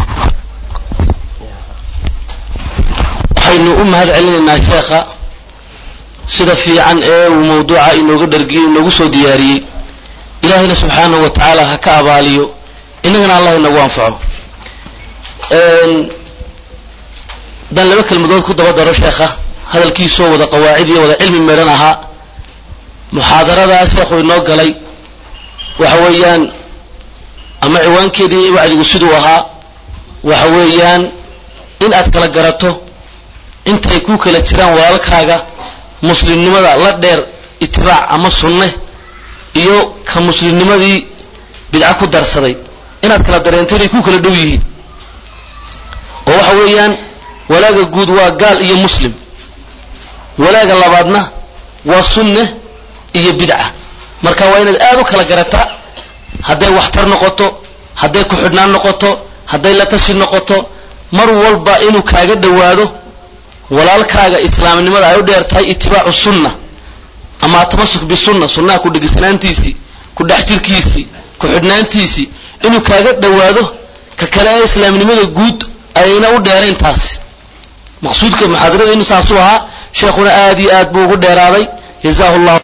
waxaynu u mahad celinayna sheekha sida fiican ee uu mawduuca inooga dhargiyo inoogu soo diyaariyay ilaahayna subhanahu wa ta'ala ha ka abaaliyo inagana allah inagu anfaco een dan laba kalmadood ku daba daro sheekha hadalkiisu wada qawaacid iyo wada cilmi meeran aha muhaadarada sheekhu inoo galay waxa weeyaan ama ciwaankeedii wacdigu sidoo ahaa waxa weeyaan in aad kala garato intay ku kala jiraan walaalkaaga muslimnimada la dheer itibaac ama sunne iyo ka muslimnimadii bidca ku darsaday inaad kala dareento inay ku kala dhow yihiin oo waxa weeyaan walaaga guud waa gaal iyo muslim walaaga labaadna waa sunne iyo bidca marka waa inaad aad u kala garataa haday waxtar noqoto haday ku xidhnaan noqoto haday la tashi noqoto mar walba inuu kaaga dhawaado walaalkaaga islaamnimada ay u dheertahay itibaacu sunna ama ama tamasuk bisunna sunna ku dhigisnaantiisi ku dhaxtirkiisi ku xidhnaantiisi inuu kaaga dhawaado ka kale islaamnimada guud ayna u dheerayn taas maqsuudka muhaadarada inuu saasu ahaa sheekhuna aad iyo aad buu ugu dheeraaday jazaahu allah